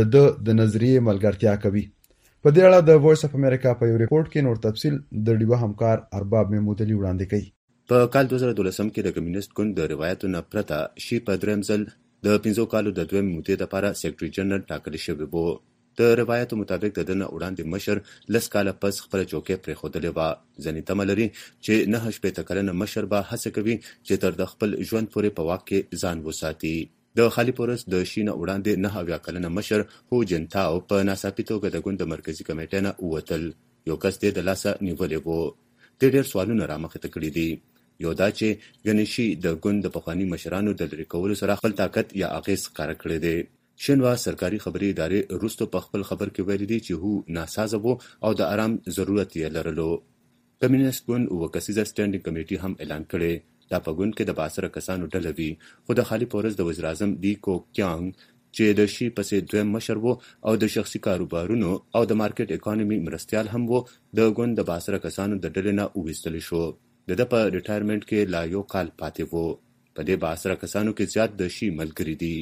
د نظریې ملګرتیا کوي. په دې اړه د وایس اف امریکا په یو ریپورت کې نور تفصیل د ډیوا همکار ارباب محمود علي وړاندې کوي. په کال 2012 کې د کمیونست ګوند د روایتو نه پرته شي په دریم ځل د 15 کالو د دویم مودې لپاره سیکرټري جنرال ټاکل شوی و. د روایتو مطابق د دنه وړاندې مشر لس کاله پس خپل چوکۍ پرېښودلې وه. ځینې تمه لري چې 9 کلنه مشر به هڅه کوي چې تر د خپل ژوند پورې په واک کې ځان وساتي. د خالي پورس د شي نه وړاندې 9 کلنه مشر هو جنتاو په ناڅاپي توګه د ګوند د مرکزي کمیټې نه ووتل. یو کس یې د لاسه نیولی و. د ډېر سوالونه رامخې ته کړي دي. یو دا چې ګنې شي د ګوند د پخواني مشرانو د لرې کولو سره خپل طاقت یا اغېز ښکاره کړی دی. شینوا سرکاري خبري ادارې وروسته په خپل خبر کې ویلي دي چې هو ناسازه و او د آرام ضرورت یې لرلو. کمیونست ګوند اووه کسیزه سټینډینګ کمیټي هم اعلان کړی. دا په ګوند کې د باثره کسانو ډله وي، خو د خالي پورس د وزیر اعظم لی کوکیانګ چې د شي پسې دویم مشر و او د شخصي کاروبارونو او د مارکیټ اکانومي مرستیال هم و، د ګوند د باثره کسانو د ډلې نه وویستل شو. د په ریټایرمنټ کې لا یو کال پاتې و. په دې باثره کسانو کې زیات د شي ملګري دي.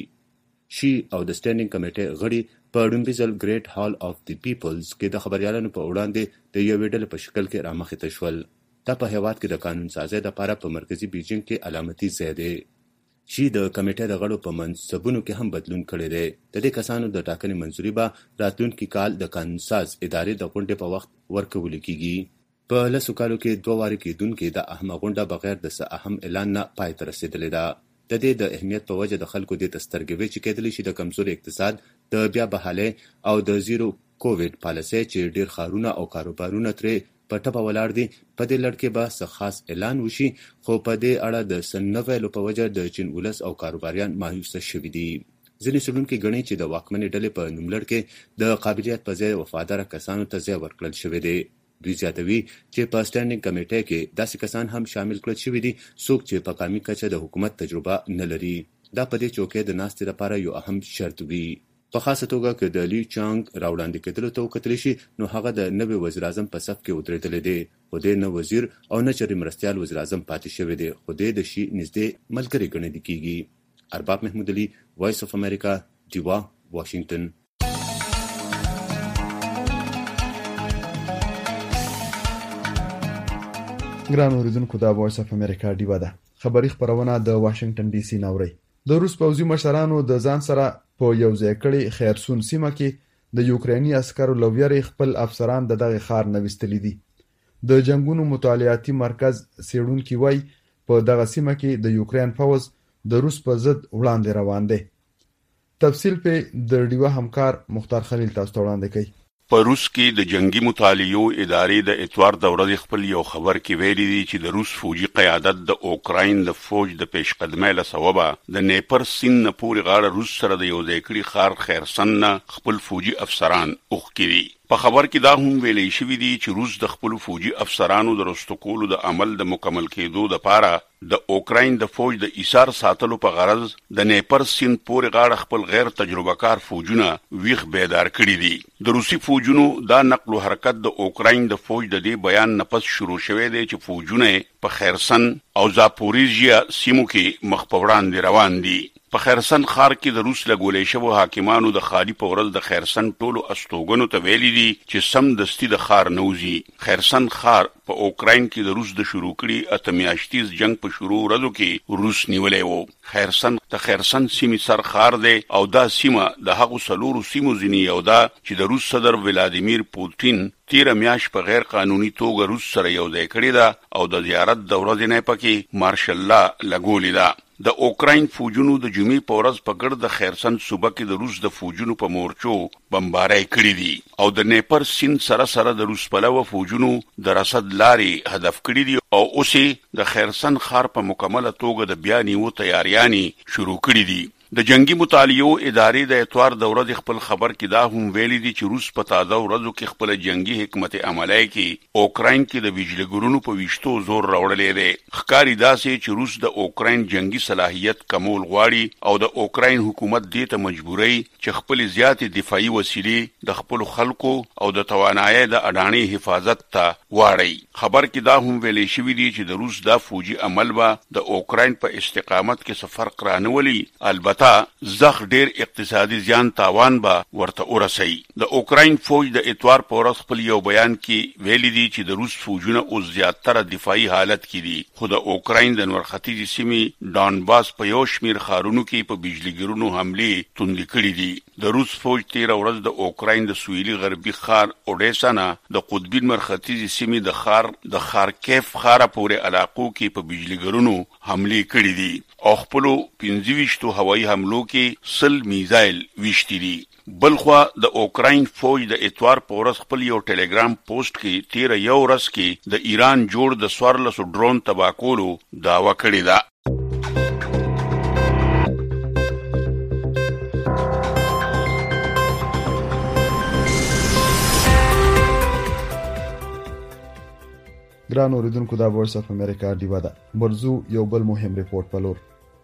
شي او د سټینډینګ کمیټې غړي په لومړي ځل ګریټ هال اف دی پیپلز کې د خبريالانو په وړاندې د یوې ډلې په شکل کې رامخې ته شول. دا په هیواد کې د قانون سازۍ لپاره په مرکزي بیجینګ کې علامتي ځای دی. شي د کمیټې د غړو په منصبونو کې هم بدلون کړی دی. د دې کسانو د ټاکنې منځوري به راتلونکي کال د قانون ساز ادارې د غونډې په وخت ورکول کېږي. په 10 کالو کې 2 وارې کېدونکې د اهمه غونډه بغیر د څه اهم اعلان نه پای ته رسېدلې ده. د دې د اهمیت په وجه د خلکو دې ته سترګې وي چې کېدلی شي د کمزوري اقتصاد، د بیا بحالۍ او د زیرو کووډ پالیسۍ چې ډېر ښارونه او کاروبارونه ترې په ټپه ولاړ دي، په دې لړ کې به څه خاص اعلان وشي، خو په دې اړه د څه نه ویلو په وجه د چین ولس او کاروباریان مایوسه شوي دي. ځینې څېړونکي ګڼي چې د واکمنې ډلې په نوملړ کې د قابلیت په ځای وفاداره کسانو ته ځای ورکړل شوی دی. دوی زیاتوي چې په سټینډینګ کمیټې کې داسې کسان هم شامل کړل شوي دي څوک چې په قامي کچه د حکومت تجربه نه لري. دا په دې چوکۍ د ناستې لپاره یو اهم شرط وي. په خاصه توګه که د لی چانګ راوړاندې کېدلو ته وکتلی شي، نو هغه د نوي وزیر اعظم په صف کې ودرېدلی دی، خو دی نه وزیر او نه چېرې مرستیال وزیر اعظم پاتې شوی دی، خو دی د شي نږدې ملګری ګڼل کېږي. ارباب محمود علي، وایس اف امریکا، ډیوا، واشنګټن. ګران اوریدونکو دا وایس اف امریکا ډیوا ده. خبري خبرونه د واشنګټن ډي سي ناوړي. د روس پوځي مشرانو د ځان سره په یو ځای کړي خیرسون سیمه کې د یوکریني عسکرو لویری خپل افسران د دغه ښار نه وستلي دي. د جنگونو مطالعاتي مرکز څېړونکي وایي په دغه سیمه کې د یوکرین پوځ د روس په ضد وړاندې روان دی. تفصیل په د ډیوا همکار مختار خلیل تاسو ته وړاندې کوي. په روس کې د جنگي مطالعو ادارې د اتوار د ورځې خپل یو خبر کې ویلي دي چې د روس فوجي قیادت د اوکراین د فوج د پیشقدمۍ له سببه د نیپر سیند نه پورې غاړه روس سره د یو ځای کړي ښار خیرسن نه خپل فوجي افسران اوښکي دي. په خبر کې دا هم ویلي شوي دي چې روس د خپل فوجي افسرانو د رستو کولو د عمل د مکمل کېدو لپاره د اوکراین د فوج د ایثار ساتلو په غرض د نیپر سیند پورې غاړه خپل غیر تجربه کار فوجونه ویښ بیدار کړي دي. د روسي فوجونو دا نقل و حرکت د اوکراین د فوج د دې بیان نه پس شروع شوی دی چې فوجونه په خیرسن او زاپوریژیا سیمو کې مخ په وړاندې روان دي. په خیرسن ښار کې د روس له ګولې شوو حاکمانو د خالي په ورځ د خیرسن ټولو استوګنو ته ویلي دي چې سم دستي د ښار نه وځي. خیرسن ښار په اوکراین کې د روس د شروع کړي 8 میاشتیز جنگ په شروع ورځو کې روس نیولی و. خیرسن د خیرسن سیمې سر ښار دی او دا سیمه د هغو 4 سیمو ځینې یو ده چې د روس صدر ولادیمیر پوتین 13 میاشت په غیر قانوني توګه روس سره یو ځای کړې ده او د زیارت د ورځې نه پکې مارشل لا لګولې ده. د اوکراین فوجونو د جمعې په ورځ په ګرد د خیرسن صوبه کې د روس د فوجونو په مورچو بمبارۍ کړې دي او د نیپر سیند سره سره د روس پلوه فوجونو د رسد لارې هدف کړې دي او اوس د خیرسن ښار په مکمله توګه د بیا نیو تیاریانې شروع کړې دي. د جنگي مطالعو ادارې د اتوار د ورځې خپل خبر کې دا هم ویلي دي چې روس په تازه ورځو کې خپل جنگي حکمت عملی کې اوکراین کې د بجلیګرونو په ویشتو زور راوړلی دی. ښکاري داسې چې روس د اوکراین جنگي صلاحیت کمول غواړي او د اوکراین حکومت دې ته مجبوري چې خپل زیاتې دفاعي وسیلې د خپل خلکو او د توانایي د اډانې حفاظت ته واړي. خبر کې دا هم ویلي شوی دی چې د روس دا فوجي عمل به د اوکراین په استقامت کې څه فرق رانولي، البته زخ ډیر اقتصادي زیان تاوان به ورته ورسي. د اوکراین فوج د اتوار په ورځ خپل یو بیان کې ویلي دي چې د روس فوجونه اوس زیاتره دفاعي حالت کې دي، خو د اوکراین د نور ختیځي سیمې ډانباس په یو شمیر ښارونو کې په بجلیګرونو حملې توندې کړې دي. د روس فوج 13 ورځ د اوکراین د سویلي غربي ښار اوډیسا نه د قطبین مرختیځي سیمې د خارکیف ښاره پورې علاقو کې په بجلیګرونو حملې کړې دي او خپل 25 هوایي حملو کې 100 میزایل ویشتي دي. بلخوا د اوکراین فوج د اتوار په ورځ خپل یو ټلګرام پوسټ کې 13 یو ورځ کې د ایران جوړ د 14 ډرون تباه کولو دعوه کړې ده. ګران اوریدونکو دا وایس اف امریکا ډیوا ده. برزو یو بل مهم ریپورت پلور.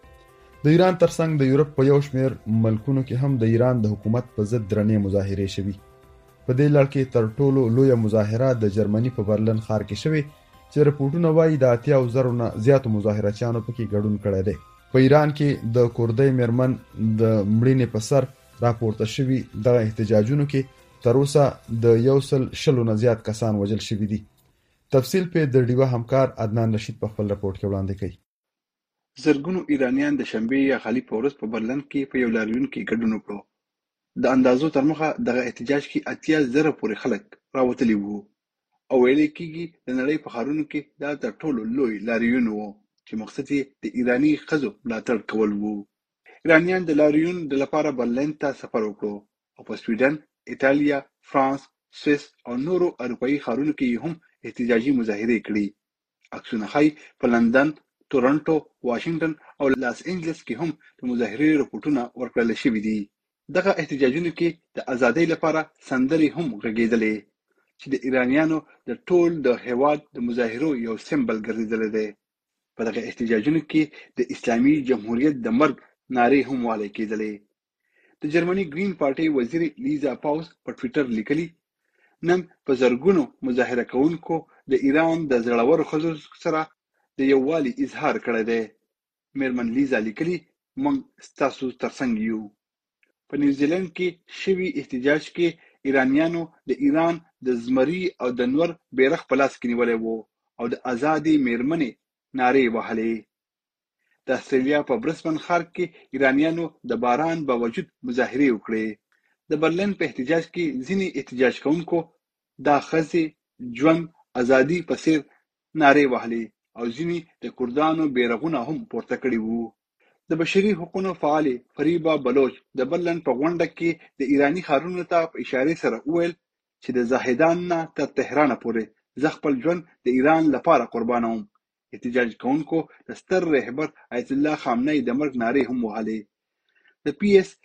د ایران ترڅنګ د یورپ په یو شمیر ملکونو کې هم د ایران د حکومت په ضد درنې مظاهرې شوي. په دې لړ کې تر ټولو لویه مظاهره د جرمني په برلن ښار کې شوې چې رپورټونه وایي د 80,000 نه زیاتو مظاهرچیانو پکې ګډون کړی دی. په ایران کې د کوردۍ میرمن د مړینې په سر راپورته شوي دغه احتجاجونو کې تر اوسه د 120 نه زیات کسان وژل شوي دي. تفصیل په د ډیوا همکار عدنان رشید په خپل رپورت کې وړاندې کوي. زرګونو ایرانیان د شنبې یا خالی په ورځ په برلن کې په یو لاریون کې ګډون وکړ. د اندازو تر مخه دغه احتجاج کې 80,000 پورې خلک راوتلي وو او ویل کېږي د نړۍ په ښارونو کې دا تر ټولو لوی لاریون وو چې مقصد یې د ایراني ښځو ملاتړ کول وو. ایرانیان د لاریون د لپاره برلن ته سفر وکړ او په سویډن، ایټالیا، فرانس، سویس او نورو اروپایي ښارونو کې هم احتجاجي مظاهرې کړې. عکسونه ښایي په لندن، تورنټو، واشنگټن او لاس انجلس کې هم د مظاهرې رپورټونه ورکړل شوي دي. دغه احتجاجونو کې د ازادۍ لپاره سندرې هم غږېدلې چې د ایرانیانو د ټول د هیواد د مظاهرو یو سمبل ګرځېدلی دی. په دغه احتجاجونو کې د اسلامي جمهوریت د مرګ نارې هم والی کېدلې. د جرمني ګرین پارټي وزیر لیزا پاوس په ټویټر لیکلي، نن په زرګونو مظاهره کوونکو د ایران د زړورو ښځو سره د یووالي اظهار کړی دی. میرمن لیزا لیکلي، موږ ستاسو ترڅنګ یو. په نیوزیلند کې شوي احتجاج کې ایرانیانو د ایران د زمري او د نور بیرغ په لاس کې نیولی وو او د ازادي میرمنې نارې وهلې. د استرالیا په برسبن ښار کې ایرانیانو د باران باوجود مظاهرې وکړې. د برلن په احتجاج کې ځینې احتجاج کوونکو دا ښځې ژوند ازادي په څیر نارې وهلې او ځینې د کردانو بیرغونه هم پورته کړي وو. د بشري حقوقو فعال فریبا بلوچ د برلن په غونډه کې د ایراني ښارونو ته په اشارې سره وویل چې د زاهدان نه تر تهران پورې زه خپل ژوند د ایران لپاره قربانوم. احتجاج کوونکو د ستر رهبر آیت الله خامنه‌ای د مرګ نارې هم وهلې. د پی اس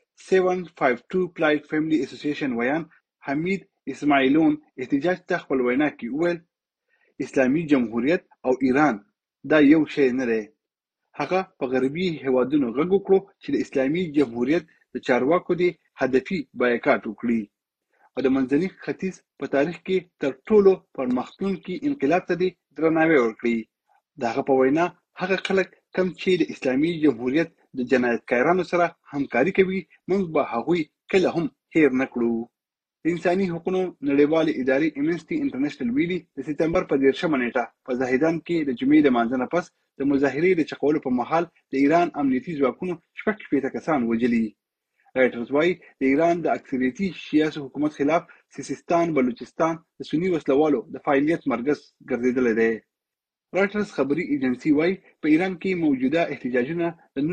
752 پلایټ فیملی اسوسییشن ویان حمید اسماعیلون احتجاج ته خپل وینا کې وویل، اسلامي جمهوریت او ایران دا یو شی نه دی. هغه په غربي هیوادونو غږ وکړو چې د اسلامي جمهوریت د چارواکو د هدفي بایکاټ وکړي او د منځني ختیځ په تاریخ کې تر ټولو پرمختلونکي انقلاب ته د درناوی ورکړي. دغه په وینا هغه خلک کم چې د اسلامي جمهوریت د جنایتکارانو سره همکاري کوي موږ به هغوی کله هم هیر نه کړو. د انساني حقوقو نړیوالې ادارې امنسټي انټرنیشنل ویلي د سپتمبر په 13 نیټه په زاهدان کې د جمعې د مانځه نه پس د مظاهرې د چقولو په مهال د ایران امنیتي ځواکونو 60 کسان وژلي. رایټرز وايي د ایران د اکثریتي شیعه حکومت خلاف سیستان بلوچستان د سنی وسلوالو د فعالیت مرکز ګرځېدلی دی. رایټرز خبري ایجنسی وايي په ایران کې موجوده احتجاجونه د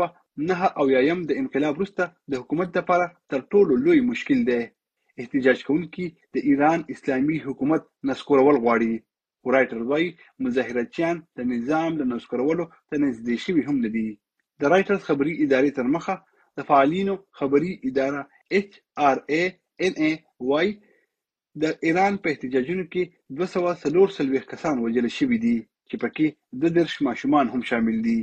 1909 د انقلاب وروسته د حکومت لپاره تر ټولو لوی مشکل دی. احتجاج کوونکي د ایران اسلامي حکومت نسکورول غواړي رایټرز وايي مظاهرچیان د نظام د نسکورولو ته نږدې شوي هم نه دي. د رایټرز خبري ادارې تر مخه د فعالینو خبري اداره HRANA وايي د ایران په احتجاجونو کې 240 کسان وژل شوي دي چې پکې 10 ماشومان هم شامل دي.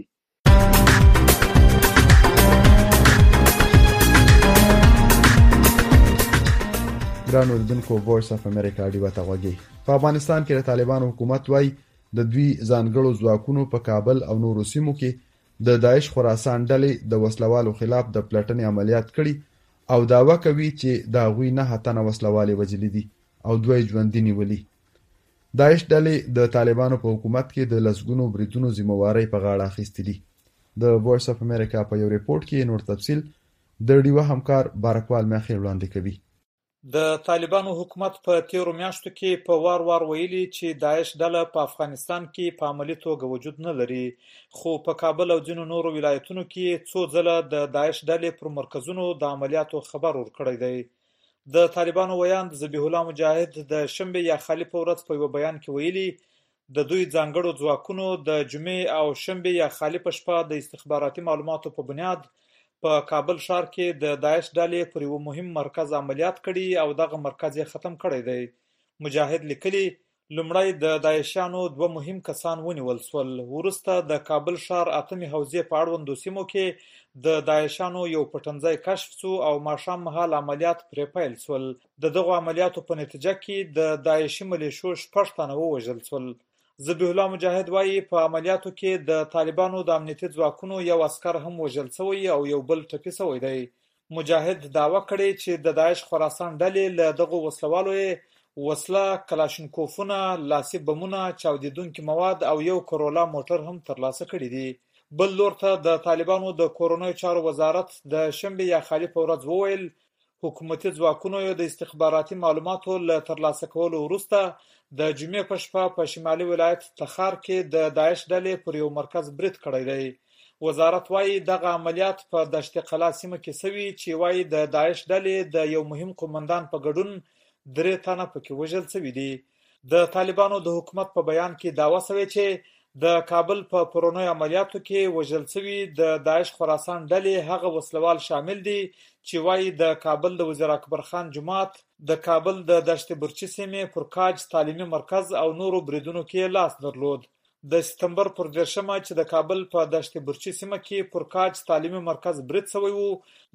ګران اوریدونکو وایس اف امریکا ډیوه ته غوږی. په افغانستان کې د طالبانو حکومت وايي د دوی ځانګړو ځواکونو په کابل او نورو سیمو کې د داعش خراسان ډلې د وسلوالو خلاف د پلټنې عملیات کړي او داوا کوي چې دا غوي نه هتنه وسلوالې وجلې دي او دوی ژوندۍ نیولي. داعش ډلې د طالبانو په حکومت کې د لسګونو بریدونو ذمہواری په غاړه اخیستې دي. د وایس اف امریکا په یو ریپورت کې نور تفصیل د ډیوه همکار بارکوال مخې وړاندې کوي. د طالبانو حکومت په تیرو میاشتو کې په وار ویلي چې داعش ډله په افغانستان کې په عملی توګه وجود نه لري، خو په کابل او ځینو نورو ولایتونو کې څو ځله د داعش ډلې پر مرکزونو د عملیاتو خبر ورکړی دی. د طالبانو ویاند ذبیح الله مجاهد د شنبه یا خالی په ورځ په یو بیان کې ویلي د دوی ځانګړو ځواکونو د جمعې او شنبه یا خالی په شپه د استخباراتي معلوماتو په بنیاد په کابل ښار کې د داعش ډلې پر یو مهم مرکز عملیات کړي او دغه مرکز یې ختم کړی دی. مجاهد لیکلي لومړی د داعشانو 2 مهم کسان ونیول شول، وروسته د کابل ښار اتمې حوزې په اړوندو سیمو کې د داعشانو یو پټنځای کشف شو او ماښام مهال عملیات پرې پیل شول. د دغو عملیاتو په نتیجه کې د داعشي ملیشو 6 تنه ووژل شول. ذبیح الله مجاهد وايي په عملیاتو کې د طالبانو د امنیتي ځواکونو یو عسکر هم وژل شوی او یو بل ټپي شوی دی. مجاهد دعوه کړې چې د داعش خراسان ډلې له دغو وسلوالو وسله، کلاشینکوفونه، لاسي بمونه، چاودیدونکي مواد او یو کرولا موټر هم ترلاسه کړي دي. بل لور ته د طالبانو د کورونیو چارو وزارت د شنبه یا خالی په ورځ وویل حکومتي ځواکونو د استخباراتي معلوماتو له ترلاسه کولو وروسته د جمعې په شپه په شمالي ولایت تخار کې د داعش ډلې پر یو مرکز برید کړی دی. وزارت وايي دغه عملیات په دشت قلا سیمه کې شوي چې وايي د داعش ډلې د یو مهم قومندان په ګډون 3 تنه پکې وژل شوي دي. د طالبانو د حکومت په بیان کې دعوا شوې چې د کابل په پرونی عملیاتو کې وژل شوي د داعش خراسان ډلې هغه وسلوال شامل دي چې وايي د کابل د وزیر اکبر خان جماعت د کابل د دشت برچی سیمې پر کاج تعلیمي مرکز او نورو بریدونو کې لاس درلود. د سپتمبر پر 10مه چې د کابل په دشت برچی سیمه کې پر کاج تعلیمي مرکز برید شوی وو،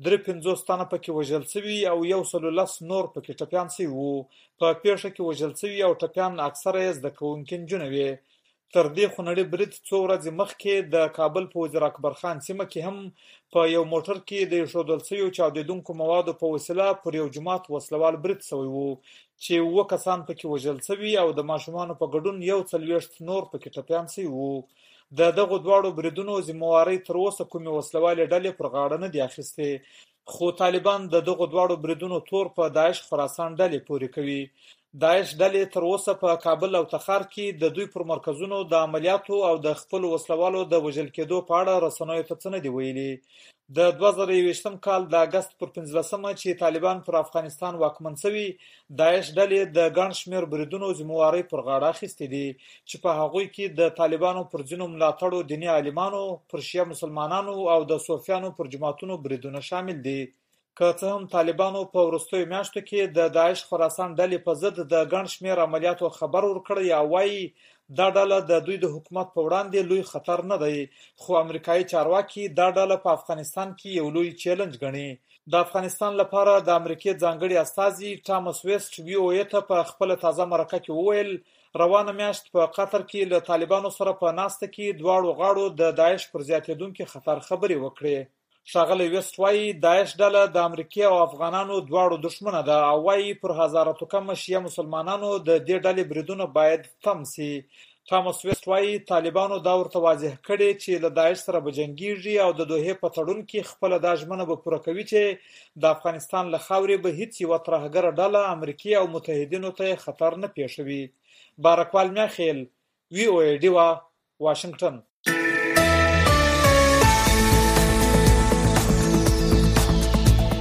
53 تنه پکې وژل شوي او 113 نور پکې ټپیان شوي وو. په پیښه کې وژل شوي او ټپیان اکثره یې زده کوونکي نجونې وې. تر دې خونړي برید 2 ورځې مخکې د کابل په وزیر اکبر خان سیمه کې هم په یو موټر کې د ایښودل شویو چاودیدونکو موادو په وسیله پر یو جماعت وسلوال برید شوی وو چې 7 کسان پکې وژل شوي او د ماشومانو په ګډون 140 نور پکې ټپیان شوي وو. د دغو دواړو بریدونو ذمہواری تر اوسه کومې وسلوالې ډلې پر غاړه نه دي اخیستې، خو طالبان د دغو دواړو بریدونو تور په داعش خراسان ډلې پورې کوي. داعش ډلې تر اوسه په کابل او تخار کې د دوی پر مرکزونو د عملیاتو او د خپل وسلوالو د وژل کېدو په اړه رسنیو ته څه نه دي ویلي. د 2021 کال د اگست پر 15مه چې طالبان پر افغانستان واکمن شوي، داعش ډلې د ګڼ شمېر بریدونو ذمہواری پر غاړه اخیستې دي چې په هغوی کې د طالبانو پر ځینو ملاتړو دیني عالمانو، پر شیعه مسلمانانو او د صوفیانو پر جماعتونو بریدونه شامل دي. که څه هم طالبانو په وروستیو میاشتو کې د داعش خراسان ډلې په ضد د ګڼ شمېر عملیاتو خبر ورکړی او وایي دا ډله د دوی د حکومت په وړاندې لوی خطر نه دی، خو امریکایي چارواکي دا ډله په افغانستان کې یو لوی چیلنج ګڼي. د افغانستان لپاره د امریکای ځانګړي استازي ټامس ویسټ VOA ته په خپل تازه مرکه کې وویل روانه میاشت په قطر کې له طالبانو سره په ناسته کې دواړو غاړو د داعش پر زیاتېدونکي خطر خبرې وکړې. ښاغلی ویسټ وایي داعش ډله د امریکای او افغانانو دواړو دښمنه ده او وایي پر هزاراتو کمه شیعه مسلمانانو د دې ډلې بریدونه باید تم شي. ټامس ویسټ وایي طالبانو دا ورته واضح کړي چې له داعش سره به جنګیږي او د دوحې په تړون کې خپله دا ژمنه به پوره کوي چې د افغانستان له خاورې به هیڅ یوه ترهګره ډله امریکای او متحدینو ته خطر نه پیښوي. بارکوال میاخیل VOA ډیوا واشنگټن.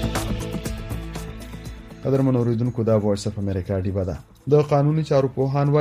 قدرمن اوریدونکو دا وایس اف امریکا ډیوه ده. د قانوني چارو پوهان وایي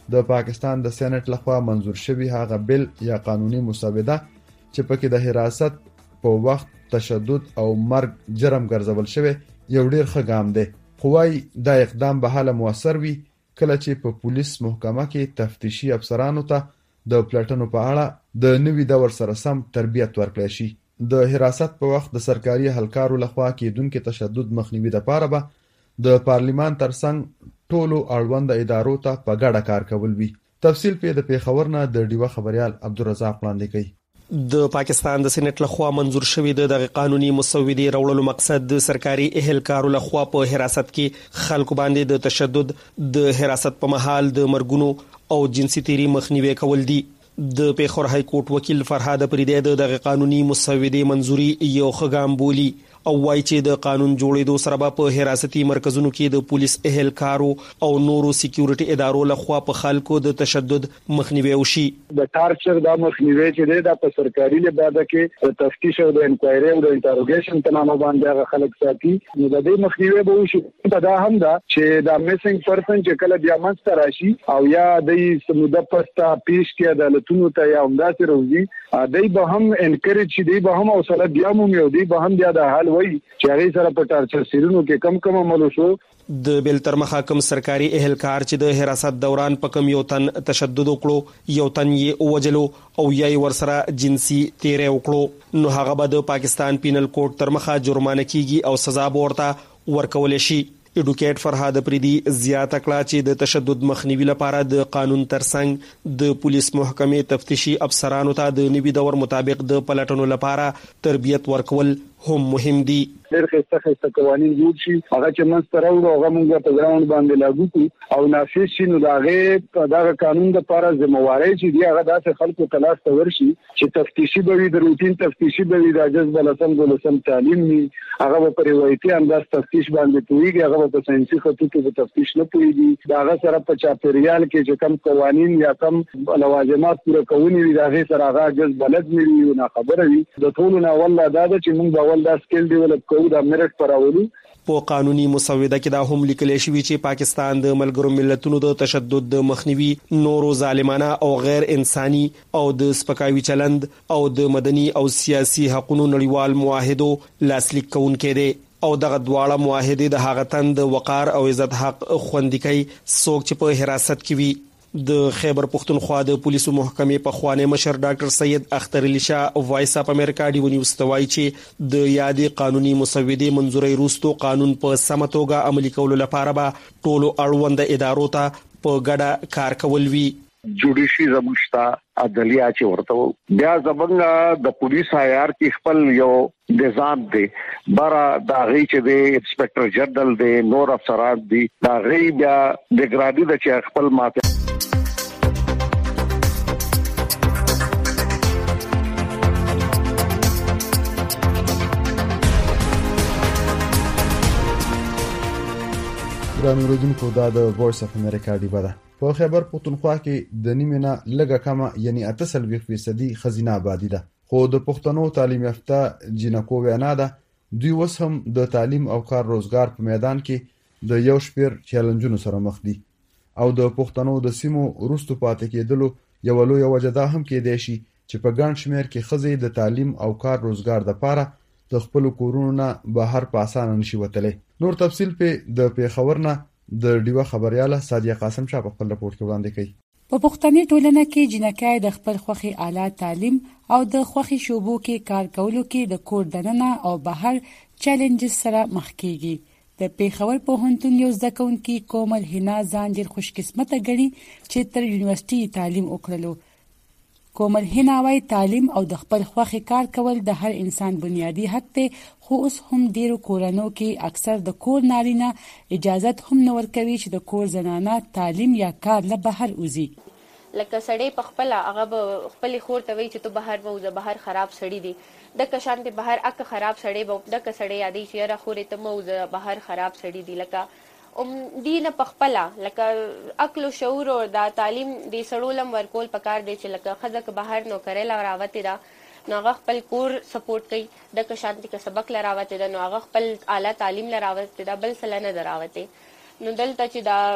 د پاکستان د سېنات لخوا منزور شوی هغه بل یا قانوني مسوده چې پکې د حراست په وخت تشدد او مرګ جرم ګرځول شوی یو ډیر ښه ګام دی. قوای دا اقدام به حاله موثر وي کله چې په پولیس محکمه کې تفتیشي افسرانو ته د پلټنو په اړه د نوي دور سره سم تربیت ورکړی شي. د حراست په وخت د سرکاري اهلکارو لخوا کېدونکو تشدد مخنیوي لپاره به د پارلیمان ترڅنګ ټولو اړوند ادارو ته په ګډه کار کول وي. تفصیل په د پیښور نه د ډیوه خبريال عبدالرزاق وړاندې کوي. د پاکستان د سېنات لخوا منزور شوی د قانوني مسودې راوړلو مقصد د سرکاري اهلکارو لخوا په حراست کې خلکو باندې د تشدد د حراست په مهال د مرګونو او جنسي تیری مخنیوي کول دي. د پیښور های کورټ وکیل فرهاد پریدی د قانوني مسودې منزوري یو ښه ګام بولي او وایي چې د قانون جوړېدو سره به په حراستي مرکزونو کې د پولیس اهلکارو او نورو سکیورټي ادارو لخوا په خلکو د تشدد مخنیوي وشي. د ټارچر د مخنیوي چې د په سرکاري لباده کې تفتیش او د انکوایري او د انټروګیشن په نامه باندې هغه خلک ساتي، نو د دې مخنیوي به وشي. دا هم دا چې دا میسنګ پرسن چې کله بیا منځ راشي او یا د سموده پستا پیش کې عدالتونو ته یا همداسې روزي دای به هم انکریج شي، دی به هم اوسله بیا مو یو دی به هم بیا د حال وای چې هغه سره په ټارچر سیرونو کې کم عمل شو. د بل تر مخه کوم سرکاري اهلکار چې د حراست دوران په کم یو تن تشدد وکړو، یو تن یې وجلو او یا ورسره جنسي تیری وکړو، نو هغه به د پاکستان پینل کوډ تر مخه جرمانه کیږي او سزا به ورته ورکول شي. ایډوکیټ فرهاد پریدی زیاته کړه چې د تشدد مخنیوي لپاره د قانون ترڅنګ د پولیس محکمې تفتیشي افسرانو ته د نوي دور مطابق د پلټنو لپاره تربیت ورکول هم مهم دي. ډېر ښه قوانین جوړ شي، هغه چې منځ ته راوړو هغه موږ په ګراوند باندې لاګو کړو او نافذ شي، نو دغه قانون لپاره ذمہواری چې دی هغه داسې خلکو ته لاس ته ورشي چې تفتیشي به وي، د روټین تفتیشي به وي، د جذب لسم تعلیم وي، هغه به په روایتي انداز تفتیش باندې پوهیږي، هغه په ساينسي خطوطو په تفتیش نه پوهیږي. دا هغه سره په چاپیریال کې چې کم قوانین یا کم لوازمات پوره کوونی وي، دا هغه سره هغه جذب بلد نه وي او نه خبره وي. د ټولو نه والله دا چې موږ اول دا سکیل ډیولپ کوو، دا میرټ پراولو. په قانوني مسوده کې دا هم لیکل شوی چې پاکستان د ملګرو ملتونو د تشدد د مخنیوي، نورو ظالمانه او غیر انساني او د سپکاوي چلند او د مدني او سیاسي حقوقو نړیوال معاهدو لاسلیک کوونکی دی او دغه دواړه معاهده د هغه تن د وقار او عزت حق خوندي کوي څوک چې په حراست کې وي. د خیبر پختونخوا د پولیسو محکمې په خوانې مشر ډاکټر سید اختر علي شاه وایس اپ امریکا ډیو نیوز توای چې د یادې قانوني مسودې منزوري وروسته قانون په سمه توګه عملي کولو لپاره به ټولو اړوند ادارو ته په ګډه کار کول وي. جوډیشي زموږ عدلیه چې ورته بیا زمونږ د پولیس آیار کې خپل یو نظام دی، بارا دا غي چې د انسپکټر جنرال دی، نور افسران دي، دا غي بیا د ګرادي د چې خپل ماته ګران اوریدونکو دا د وایس اف امریکا ډیوه ده. په خیبر پختونخوا کې د نیمه نه لږه کمه یعنی 80% خزینه آبادی ده، خو د پښتنو تعلیم یافته جنکو وینا ده دوی اوس هم د تعلیم او کار روزګار په میدان کې د یو شپیر چیلنجونو سره مخ دي او د پښتنو د سیمو وروسته پاتې کېدلو یو لوی وجه ده هم کې دی چې په ګڼ شمیر کې ښځې د تعلیم او کار روزګار لپاره د خپل کورونو نه بهر په اسانه نشي وتلی. نور تفصیل په د پیښور نه د ډیوه خبرياله سادیه قاسم شاه په خپل رپورت کې وړاندې کوي. په پښتني ټولنه کې جنکای د خپل خوخي اعلی تعلیم او د خوخي شوبو کې کار کولو کې د کور دننه او بهر چیلنجز سره مخ کیږي. د پیښور پوهنتون یو زده کوونکی کومل هنا ځان ډیر خوش قسمته ګڼي چې تر یونیورسيټي تعلیم وکړلو. کومل هنا وايي تعلیم او د خپل خوخي کار کول د هر انسان بنیادی حق دی، خو اوس هم ډیرو کورونو کې اکثر د کور نارینه اجازه هم نه ورکوي چې د کور زنانه تعلیم یا کار له بهر وزي. لکه سړی په خپل هغه خپل خور ته وایي چې ته بهر ووځه، بهر خراب سړی دی، د کشانته بهر اک خراب سړی به د کسړی یادی چې را خورې ته موځه بهر خراب سړی دی. لکه دین په خپل لکه عقل او شعور او د تعلیم د سړولم ورکول پکار دی چې لکه خزک بهر نو کړي لراوته دا نو هغه خپل کور سپورټ کوي، د کشانتی کا سبق لراوته دا نو هغه خپل اعلی تعلیم لراوته دا بل سل نه دراوته. نو دلته چې دا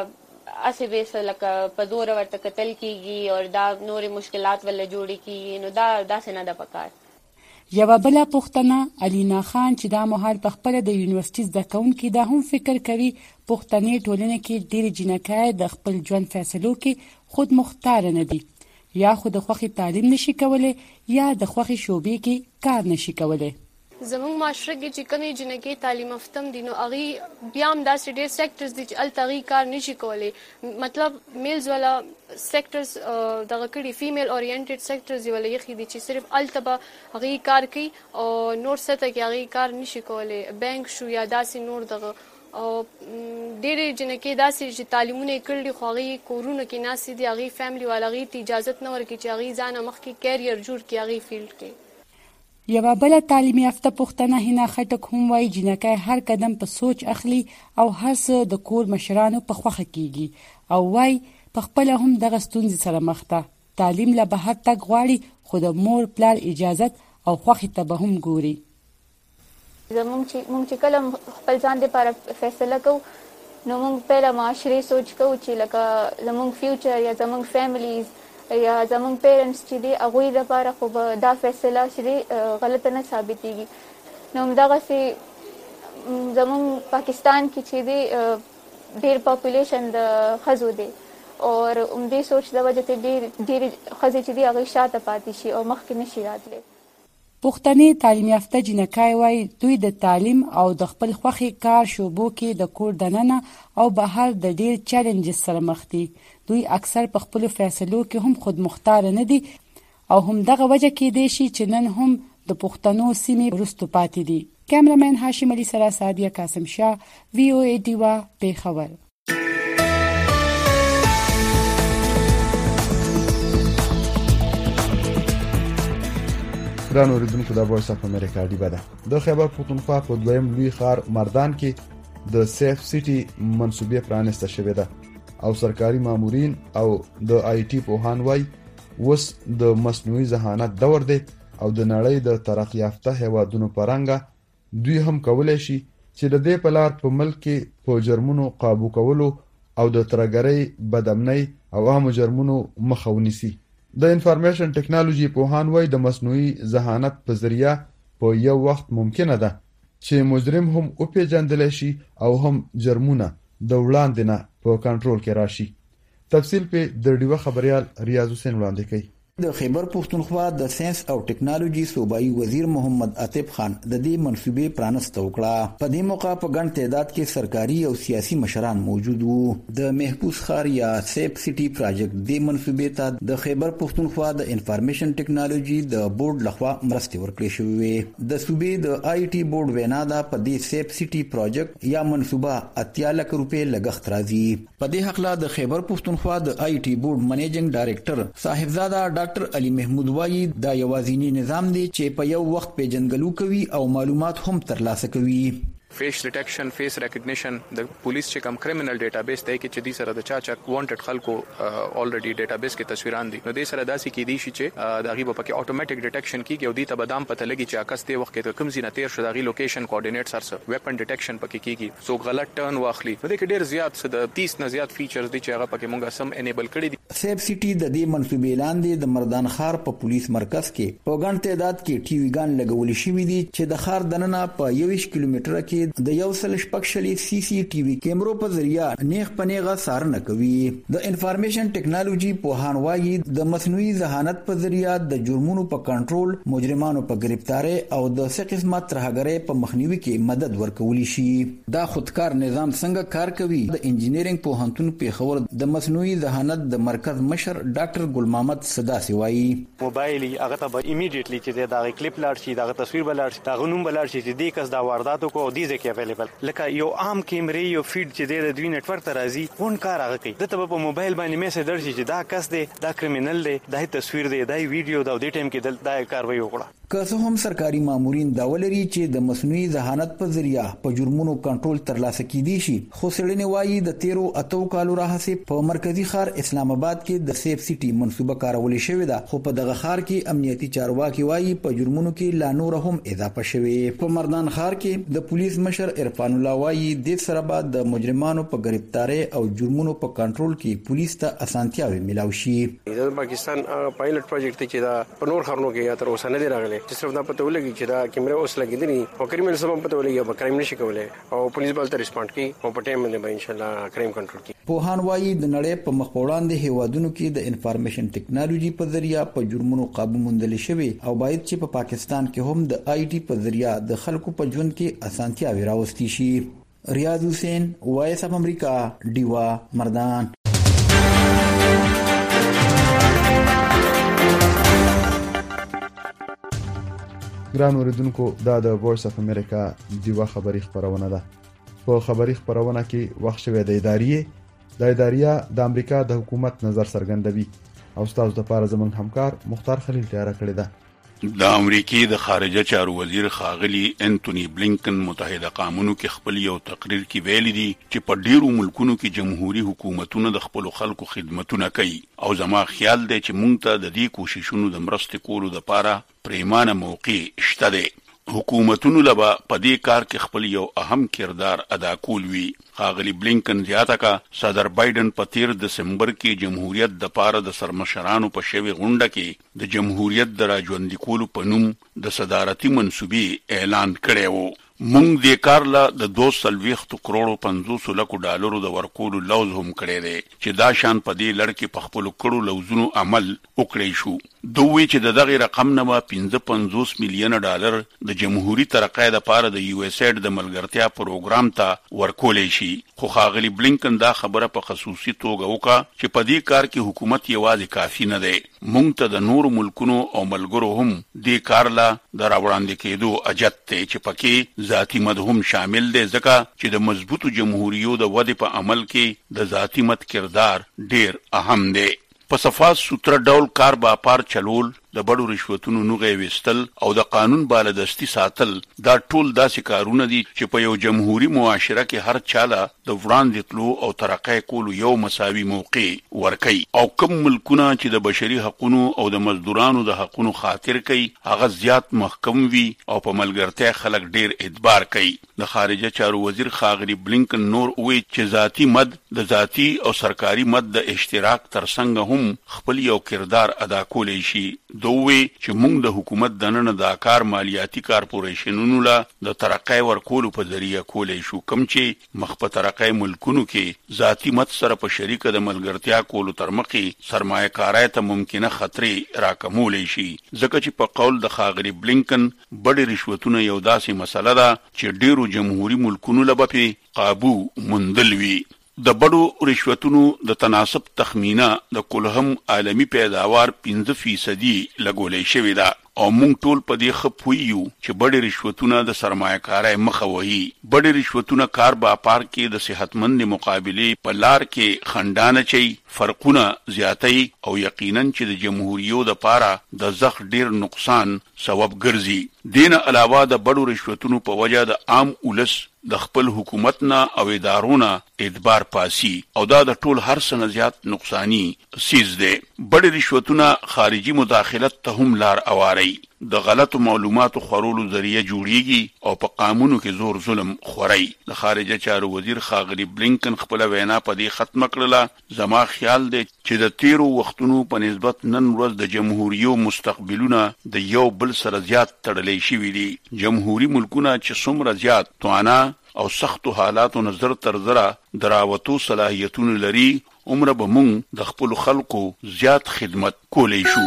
اسې به لکه په زور ورته قتل کیږي او دا نور مشکلات ول جوړي کیږي، نو دا څه نه ده پکار. یوه بله پوښتنه الینا خان چې دا مهال په خپله د یونیورسټي زده کوونکي دا هم فکر کوي پښتني ټولنه کې ډېرې جنکۍ د خپل ژوند فیصلو کې خود مختاره نه دي، یا خو د خوښې تعلیم نشي کولی یا د خوښې شعبې کې کار نشي کولی. زموږ معاشره کې چې کومې جنکۍ تعلیم یافتم دي نو هغې بیا هم داسې ډېر سیکټرز دي چې هلته هغې کار نشي کولی. مطلب میلز والا سیکټرز دغه کړي، فیمیل اورینټډ سیکټرز یې والا یخي دي چې صرف هلته به هغې کار کوي او نور سطح کې هغې کار نشي کولی، بینک شو یا داسې نور دغه. او ډېرې جنکۍ داسې چې تعلیمونه یې کړي خو هغې کورونو کې ناستې دي، هغې فیملي والا هغې ته اجازت نه ورکوي چې هغې ځانه مخکې کیریر جوړ کړي هغې فیلډ کې. یوه بله تعلیم یافته پښتنه هینا خټک هم وایي جنکۍ هر قدم په سوچ اخلي او هر څه د کور مشرانو په خوښه کیږي، او وایي په خپله هم دغه ستونزې سره مخ ده. تعلیم له بهر تګ غواړي خو د مور پلار اجازت او خوښې ته به هم ګوري. زموږ چې کله خپل ځان دپاره فیصله کوو نو موږ پهله معاشرې سوچ کوو چې لکه زموږ فیوچر یا زموږ فیملیز یا زموږ پیرنټس چې دي هغوی دپاره خو به دا فیصله چې دی غلطه نه ثابتېږي. نو همدغسې زموږ پاکستان کې چې دی ډېر پاپولیشن د ښځو دی او همدې سوچ د وجې ته ډېرې ښځې چې دي هغوی شاته پاتې شي او مخکې نشي راتلی. پښتنې تعلیم یافته جنکۍ وایي دوی د تعلیم او د خپل خوښې کار شعبو کې د کور دننه او بهر د ډېر چیلنجز سره مخ دي. دوی اکثر په خپلو فیصلو کې هم خود مختاره نه دي او همدغه وجه کیدای شي چې نن هم د پښتنو سیمې وروسته پاتې دي. کیمرامین هاشم علي سره سعدیه قاسم شاه، وی او ای ډیوا، پیښور. ګران اوریدونکو د وایس اف امریکا ډیوا ده. د خیبر پښتونخوا په دویم لوی ښار مردان کې د سیف سټي منصوبه پرانسته شوې ده او سرکاري مامورین او د آی ټي پوهان وای وس د مصنوعي ذهانت دور دی او د نړۍ د ترقی یافته هیوادونو پرنګه دوی هم کولای شي چې د دې په لار په ملک کې په جرمونو قابو کولو او د ترګرۍ بدامنۍ او عام جرمونو مخه ونیسي. د انفارمیشن ټیکنالوژي پوهان وای د مصنوعي ذهانت په ذریعہ په یو وخت ممکنه ده چې مجرم هم او پیژندل شي او هم جرمونه د وړاندې نه په کنټرول کې راشي. تفصیل په د ډیوه خبريال ریاض حسین وړاندې کوي. د خیبر پښتونخوا د ساينس او ټیکنالوژي صوبایي وزیر محمد عاطف خان د دې منصوبې پرانسته وکړه. په دې موقع په ګڼ تعداد کې سرکاري او سیاسي مشران موجود وو. د محفوظ ښار یا سیف سټي پروجیکټ د منصوبې ته د خیبر پښتونخوا د انفارمیشن ټیکنالوژي د بورډ لخوا مرستې ورکړې شوې. د صوبې د آی ټي بورډ وینا ده په دې سیف سټي پروجیکټ یا منصوبه 80 لک روپے لګښت راځي. په دې حق لا د خیبر پښتونخوا د آی ټي بورډ منیجینګ ډایریکټر صاحبزاده ډاکټر علي محمود وایي دا یوازینی نظام دی چې په یو وخت پیژنګلو کوي او معلومات هم ترلاسه کوي. فیس ډیټیکشن، فیس ریکګنیشن، د پولیس چې کوم کرمینل ډیټابیس دی کې چې د سره د چا وانټډ خلکو الریډي ډیټابیس کې تصویران دي، نو د سره داسې کې دي چې د غیب په کې اتوماتیک ډیټیکشن کیږي او د ته بدام پته لګي چې اکس ته وخت کې کوم زینه تیر شو، د غي لوکیشن کوارډینیټ سره ویپن ډیټیکشن پکې کیږي، سو غلط ټرن واخلي. نو د کې ډیر زیات څه د 30 نه زیات فیچرز دي چې هغه پکې مونږه سم انیبل کړی دي. سیف سټي د دې منصوبې لاندې د مردان ښار په پولیس مرکز کې په ګڼ تعداد کې ټي وی ګان لګول شوې دي چې د ښار دننه په 21 کیلومتره کې د یو سل شپږشلي سی سی ټي وی کیمرو په ذریعہ نیغ پنیغه څارنه کوي. د انفارمیشن ټیکنالوژي پوهان وایي د مصنوعي ذهانت په ذریعہ د جرمونو په کنټرول، مجرمانو په گرفتاري او د څه قسمه ترهګرۍ په مخنیوي کې مدد ورکولی شي. دا خودکار نظام څنګه کار کوي؟ د انجینرینګ پوهنتون پیښور د مصنوعي ذهانت د مرکز مشر ډاکټر ګل محمد صداسي وایي موبایل هغه ته به ایمیډیټلی چې دا کلیپ لاړ شي، دا تصویر بلاړ شي، دا غنوم بلاړ شي چې دې کس دا واردات کو او دې ځکه اویلیبل لکه یو عام کیمرې یو فیډ چې د دوی نتورک ته راځي اون کار هغه کوي. دته په موبایل باندې میسج درشي چې دا کس دی، دا کریمینل دی، دا تصویر دی، دا ویډیو دا د ټیم کې دا کاروي وکړه. که څه هم سرکاري مامورین دا ولري چې د مصنوعي ذهانت په ذریعہ په جرمونو کنټرول ترلاسه کیدی شي، خو څېړنې وایي د تیرو 8 کالو راهیسې په مرکزی ښار اسلام آباد کې د سیف سټي منصوبه کارول شوې ده، خو په دغه ښار کې امنیتي چارواکي وایي په جرمونو کې لا نور هم اضافه شوې. په مردان ښار کې د پولیس مشر عرفان الله وایي د سره بعد د مجرمانو په گرفتاری او جرمونو په کنټرول کې پولیس ته اسانتیاوي ملاوي شي. د پاکستان پایلټ پروجیکټ چې دا په نور خرنو کې یا تر اوسه نه دی راغلی، چې صرف دا پته ولګي چې دا کیمرې اوس لګیدنې او کریمنل سم پته ولګي به کرایم نشي کولای او پولیس بل ته ریسپانډ کوي او په ټایم باندې به ان شاء الله کرایم کنټرول کوي. پوهان وایي د نړۍ په مخ وړاندې هیوادونو کې د انفارمیشن ټیکنالوژي په ذریعہ په جرمونو قابو موندل شوی او باید چې په پاکستان کې هم د آی ټي په ذریعہ د خلکو په ژوند کې اسانتیاوي راوستي شي. ریاض حسین، وایس اف امریکا، ډیوا، مردان. ګران اوریدونکو، دا د وایس اف امریکا دیوه خبری خبرونه ده. په خبری خبرونه کې وخت شوی د اداریه د امریکا د حکومت نظر څرګندوي او تاسو د پاره زمون همکار مختار خلیل تیار کړی ده. د امریکای د خارجه چارو وزیر خاغلی انټونی بلینکن متحده قومونو کې خپل یو تقریر کې ویلي دي چې په ډیرو ملکونو کې جمهوریت حکومتونه د خپل خلکو خدمتونه کوي او زما خیال دی چې مونږ ته د دې کوششونو د مرستې کولو لپاره پریمانه موقع شته دی. حکومتونو لبا په دې کار کې خپل یو اهم کردار ادا کول وی. خاغلی بلینکن زیاته کا صدر بایدن په 13 دسمبر کې جمهوریت د پاره د سرمشرانو په شوی غونډه کې د جمهوریت د راژوندي کولو په نوم د صدارتي منصوبې اعلان کړی وو. مونږ د کار لا د 240 کروڑ 50 لک ډالرو د ورکولو لوز هم کړی دی چې دا شان په دې لړ کې په خپل کړو لوزونو عمل وکړی شو. دوی چې د دغه رقم نه 55 میلیون ډالر د جمهوریت ترقۍ لپاره د یو اس ایډ د ملګرتیا پروګرام ته ورکولې شي. خو خاغلی بلینکن دا خبره په خصوصي توګه وکړه چې په دې کار کې حکومت یوازې کافی نه دی، مونږ ته د نور ملکونو او ملګرو هم دې کار لا د راوړاندې کېدو اجت ته چې پکې ذاتی مد هم شامل دی، ځکه چې د مضبوطو جمهوریو د ودې په عمل کې د ذاتی مد کردار ډیر اهم دی. په صفات سوتره ډول کار با پار چلول، د بڑو رشوتونو نوغې وستل او د قانون بالادستی ساتل، دا ټول داسې کارونه دي چې په یو جمهوریت معاشره کې هر چاله د وړاندې تلو او ترقۍ کولو یو مساوي موقع ورکي. او کوم ملکونه چې د بشري حقوقو او د مزدورانو د حقوقو خاطر کوي هغه زیات محکم وي او په ملګرتیا خلک ډیر اعتبار کوي. د خارجه چارو وزیر خاغلی بلینکن نور وی چې ذاتی مد د ذاتی او سرکاري مد د اشتراک ترڅنګ هم خپل یو کردار ادا کولی شي. دوی چې موږ د حکومت دننه د کار مالیاتي کارپوریشنونو لا د ترقۍ ورکولو په ذریعہ کولای شو، کم چې مخ په ترقۍ ملکونو کې ذاتی مت سره په شریکه د ملګرتیا کولو تر مخې سرمایه کارۍ ته ممکنه خطرې راکمولای شي. ځکه چې په قول د خاغلی بلینکن بډې رشوتونه یو داسې مسله ده چې ډیرو جمهوریت ملکونو له په قابو مندل وي. د بډو رشوتونو د تناسب تخمینه د کلهم عالمی پیداوار 5% لګولې شوې ده او مونږ ټول په دې خپویو چې بډې رشوتونه د سرمایه‌کارۍ مخه وهي. بډې رشوتونه کار با پار کې د صحتمند مقابله په لار کې خندانه چي فرقونه زیاتې او یقینا چې د جمهوریت د پاره د زخ ډیر نقصان سبب ګرځي. دین علاوه د بډو رشوتونو په وجه د عام ولس د خپل حکومتنا او ادارونه اعتبار پاسي او دا د ټول هر څه زیات نقصانی سیز دی. بډې رشوتونه خارجي مداخلت ته هم لار اواري، د غلطو معلوماتو خورولو ذریعہ جوړیږي او په قانونو کې زور ظلم خوري. د خارجه چارو وزیر خاغلی بلینکن خپل وینا په دې ختم کړله. زما خیال دی چې د تیرو وختونو په نسبت نن ورځ د جمهوریت مستقبلونه د یو بل سره زیات تړلې شوي دي. جمهوریت ملکونه چې څومره زیات توانا او سختو حالاتو نظر تر زره دراوتو صلاحیتونه لري، عمره به مونږ د خپل خلکو زیات خدمت کولی شو.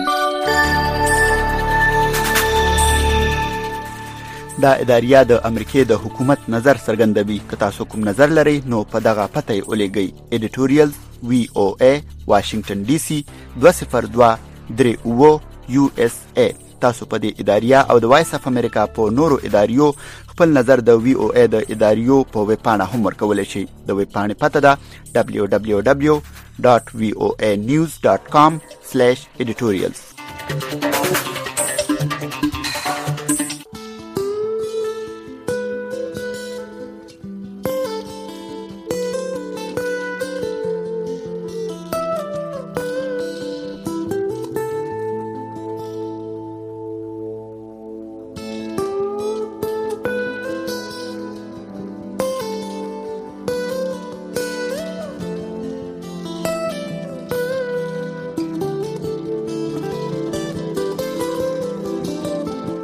دا اداریه د امریکای د حکومت نظر څرګندوي. که تاسو کوم نظر لرئ نو په دغه پته یې ولېږئ. ایډیټوریال VOA واشنگټن ډي سي 20238 USA. تاسو په دې اداریه او د وایس اف امریکا په نورو اداریو خپل نظر د VOA د اداریو په ویب پاڼه هم ورکولی شئ. د ویب پاڼې پته ده www.voanews.com/editorials.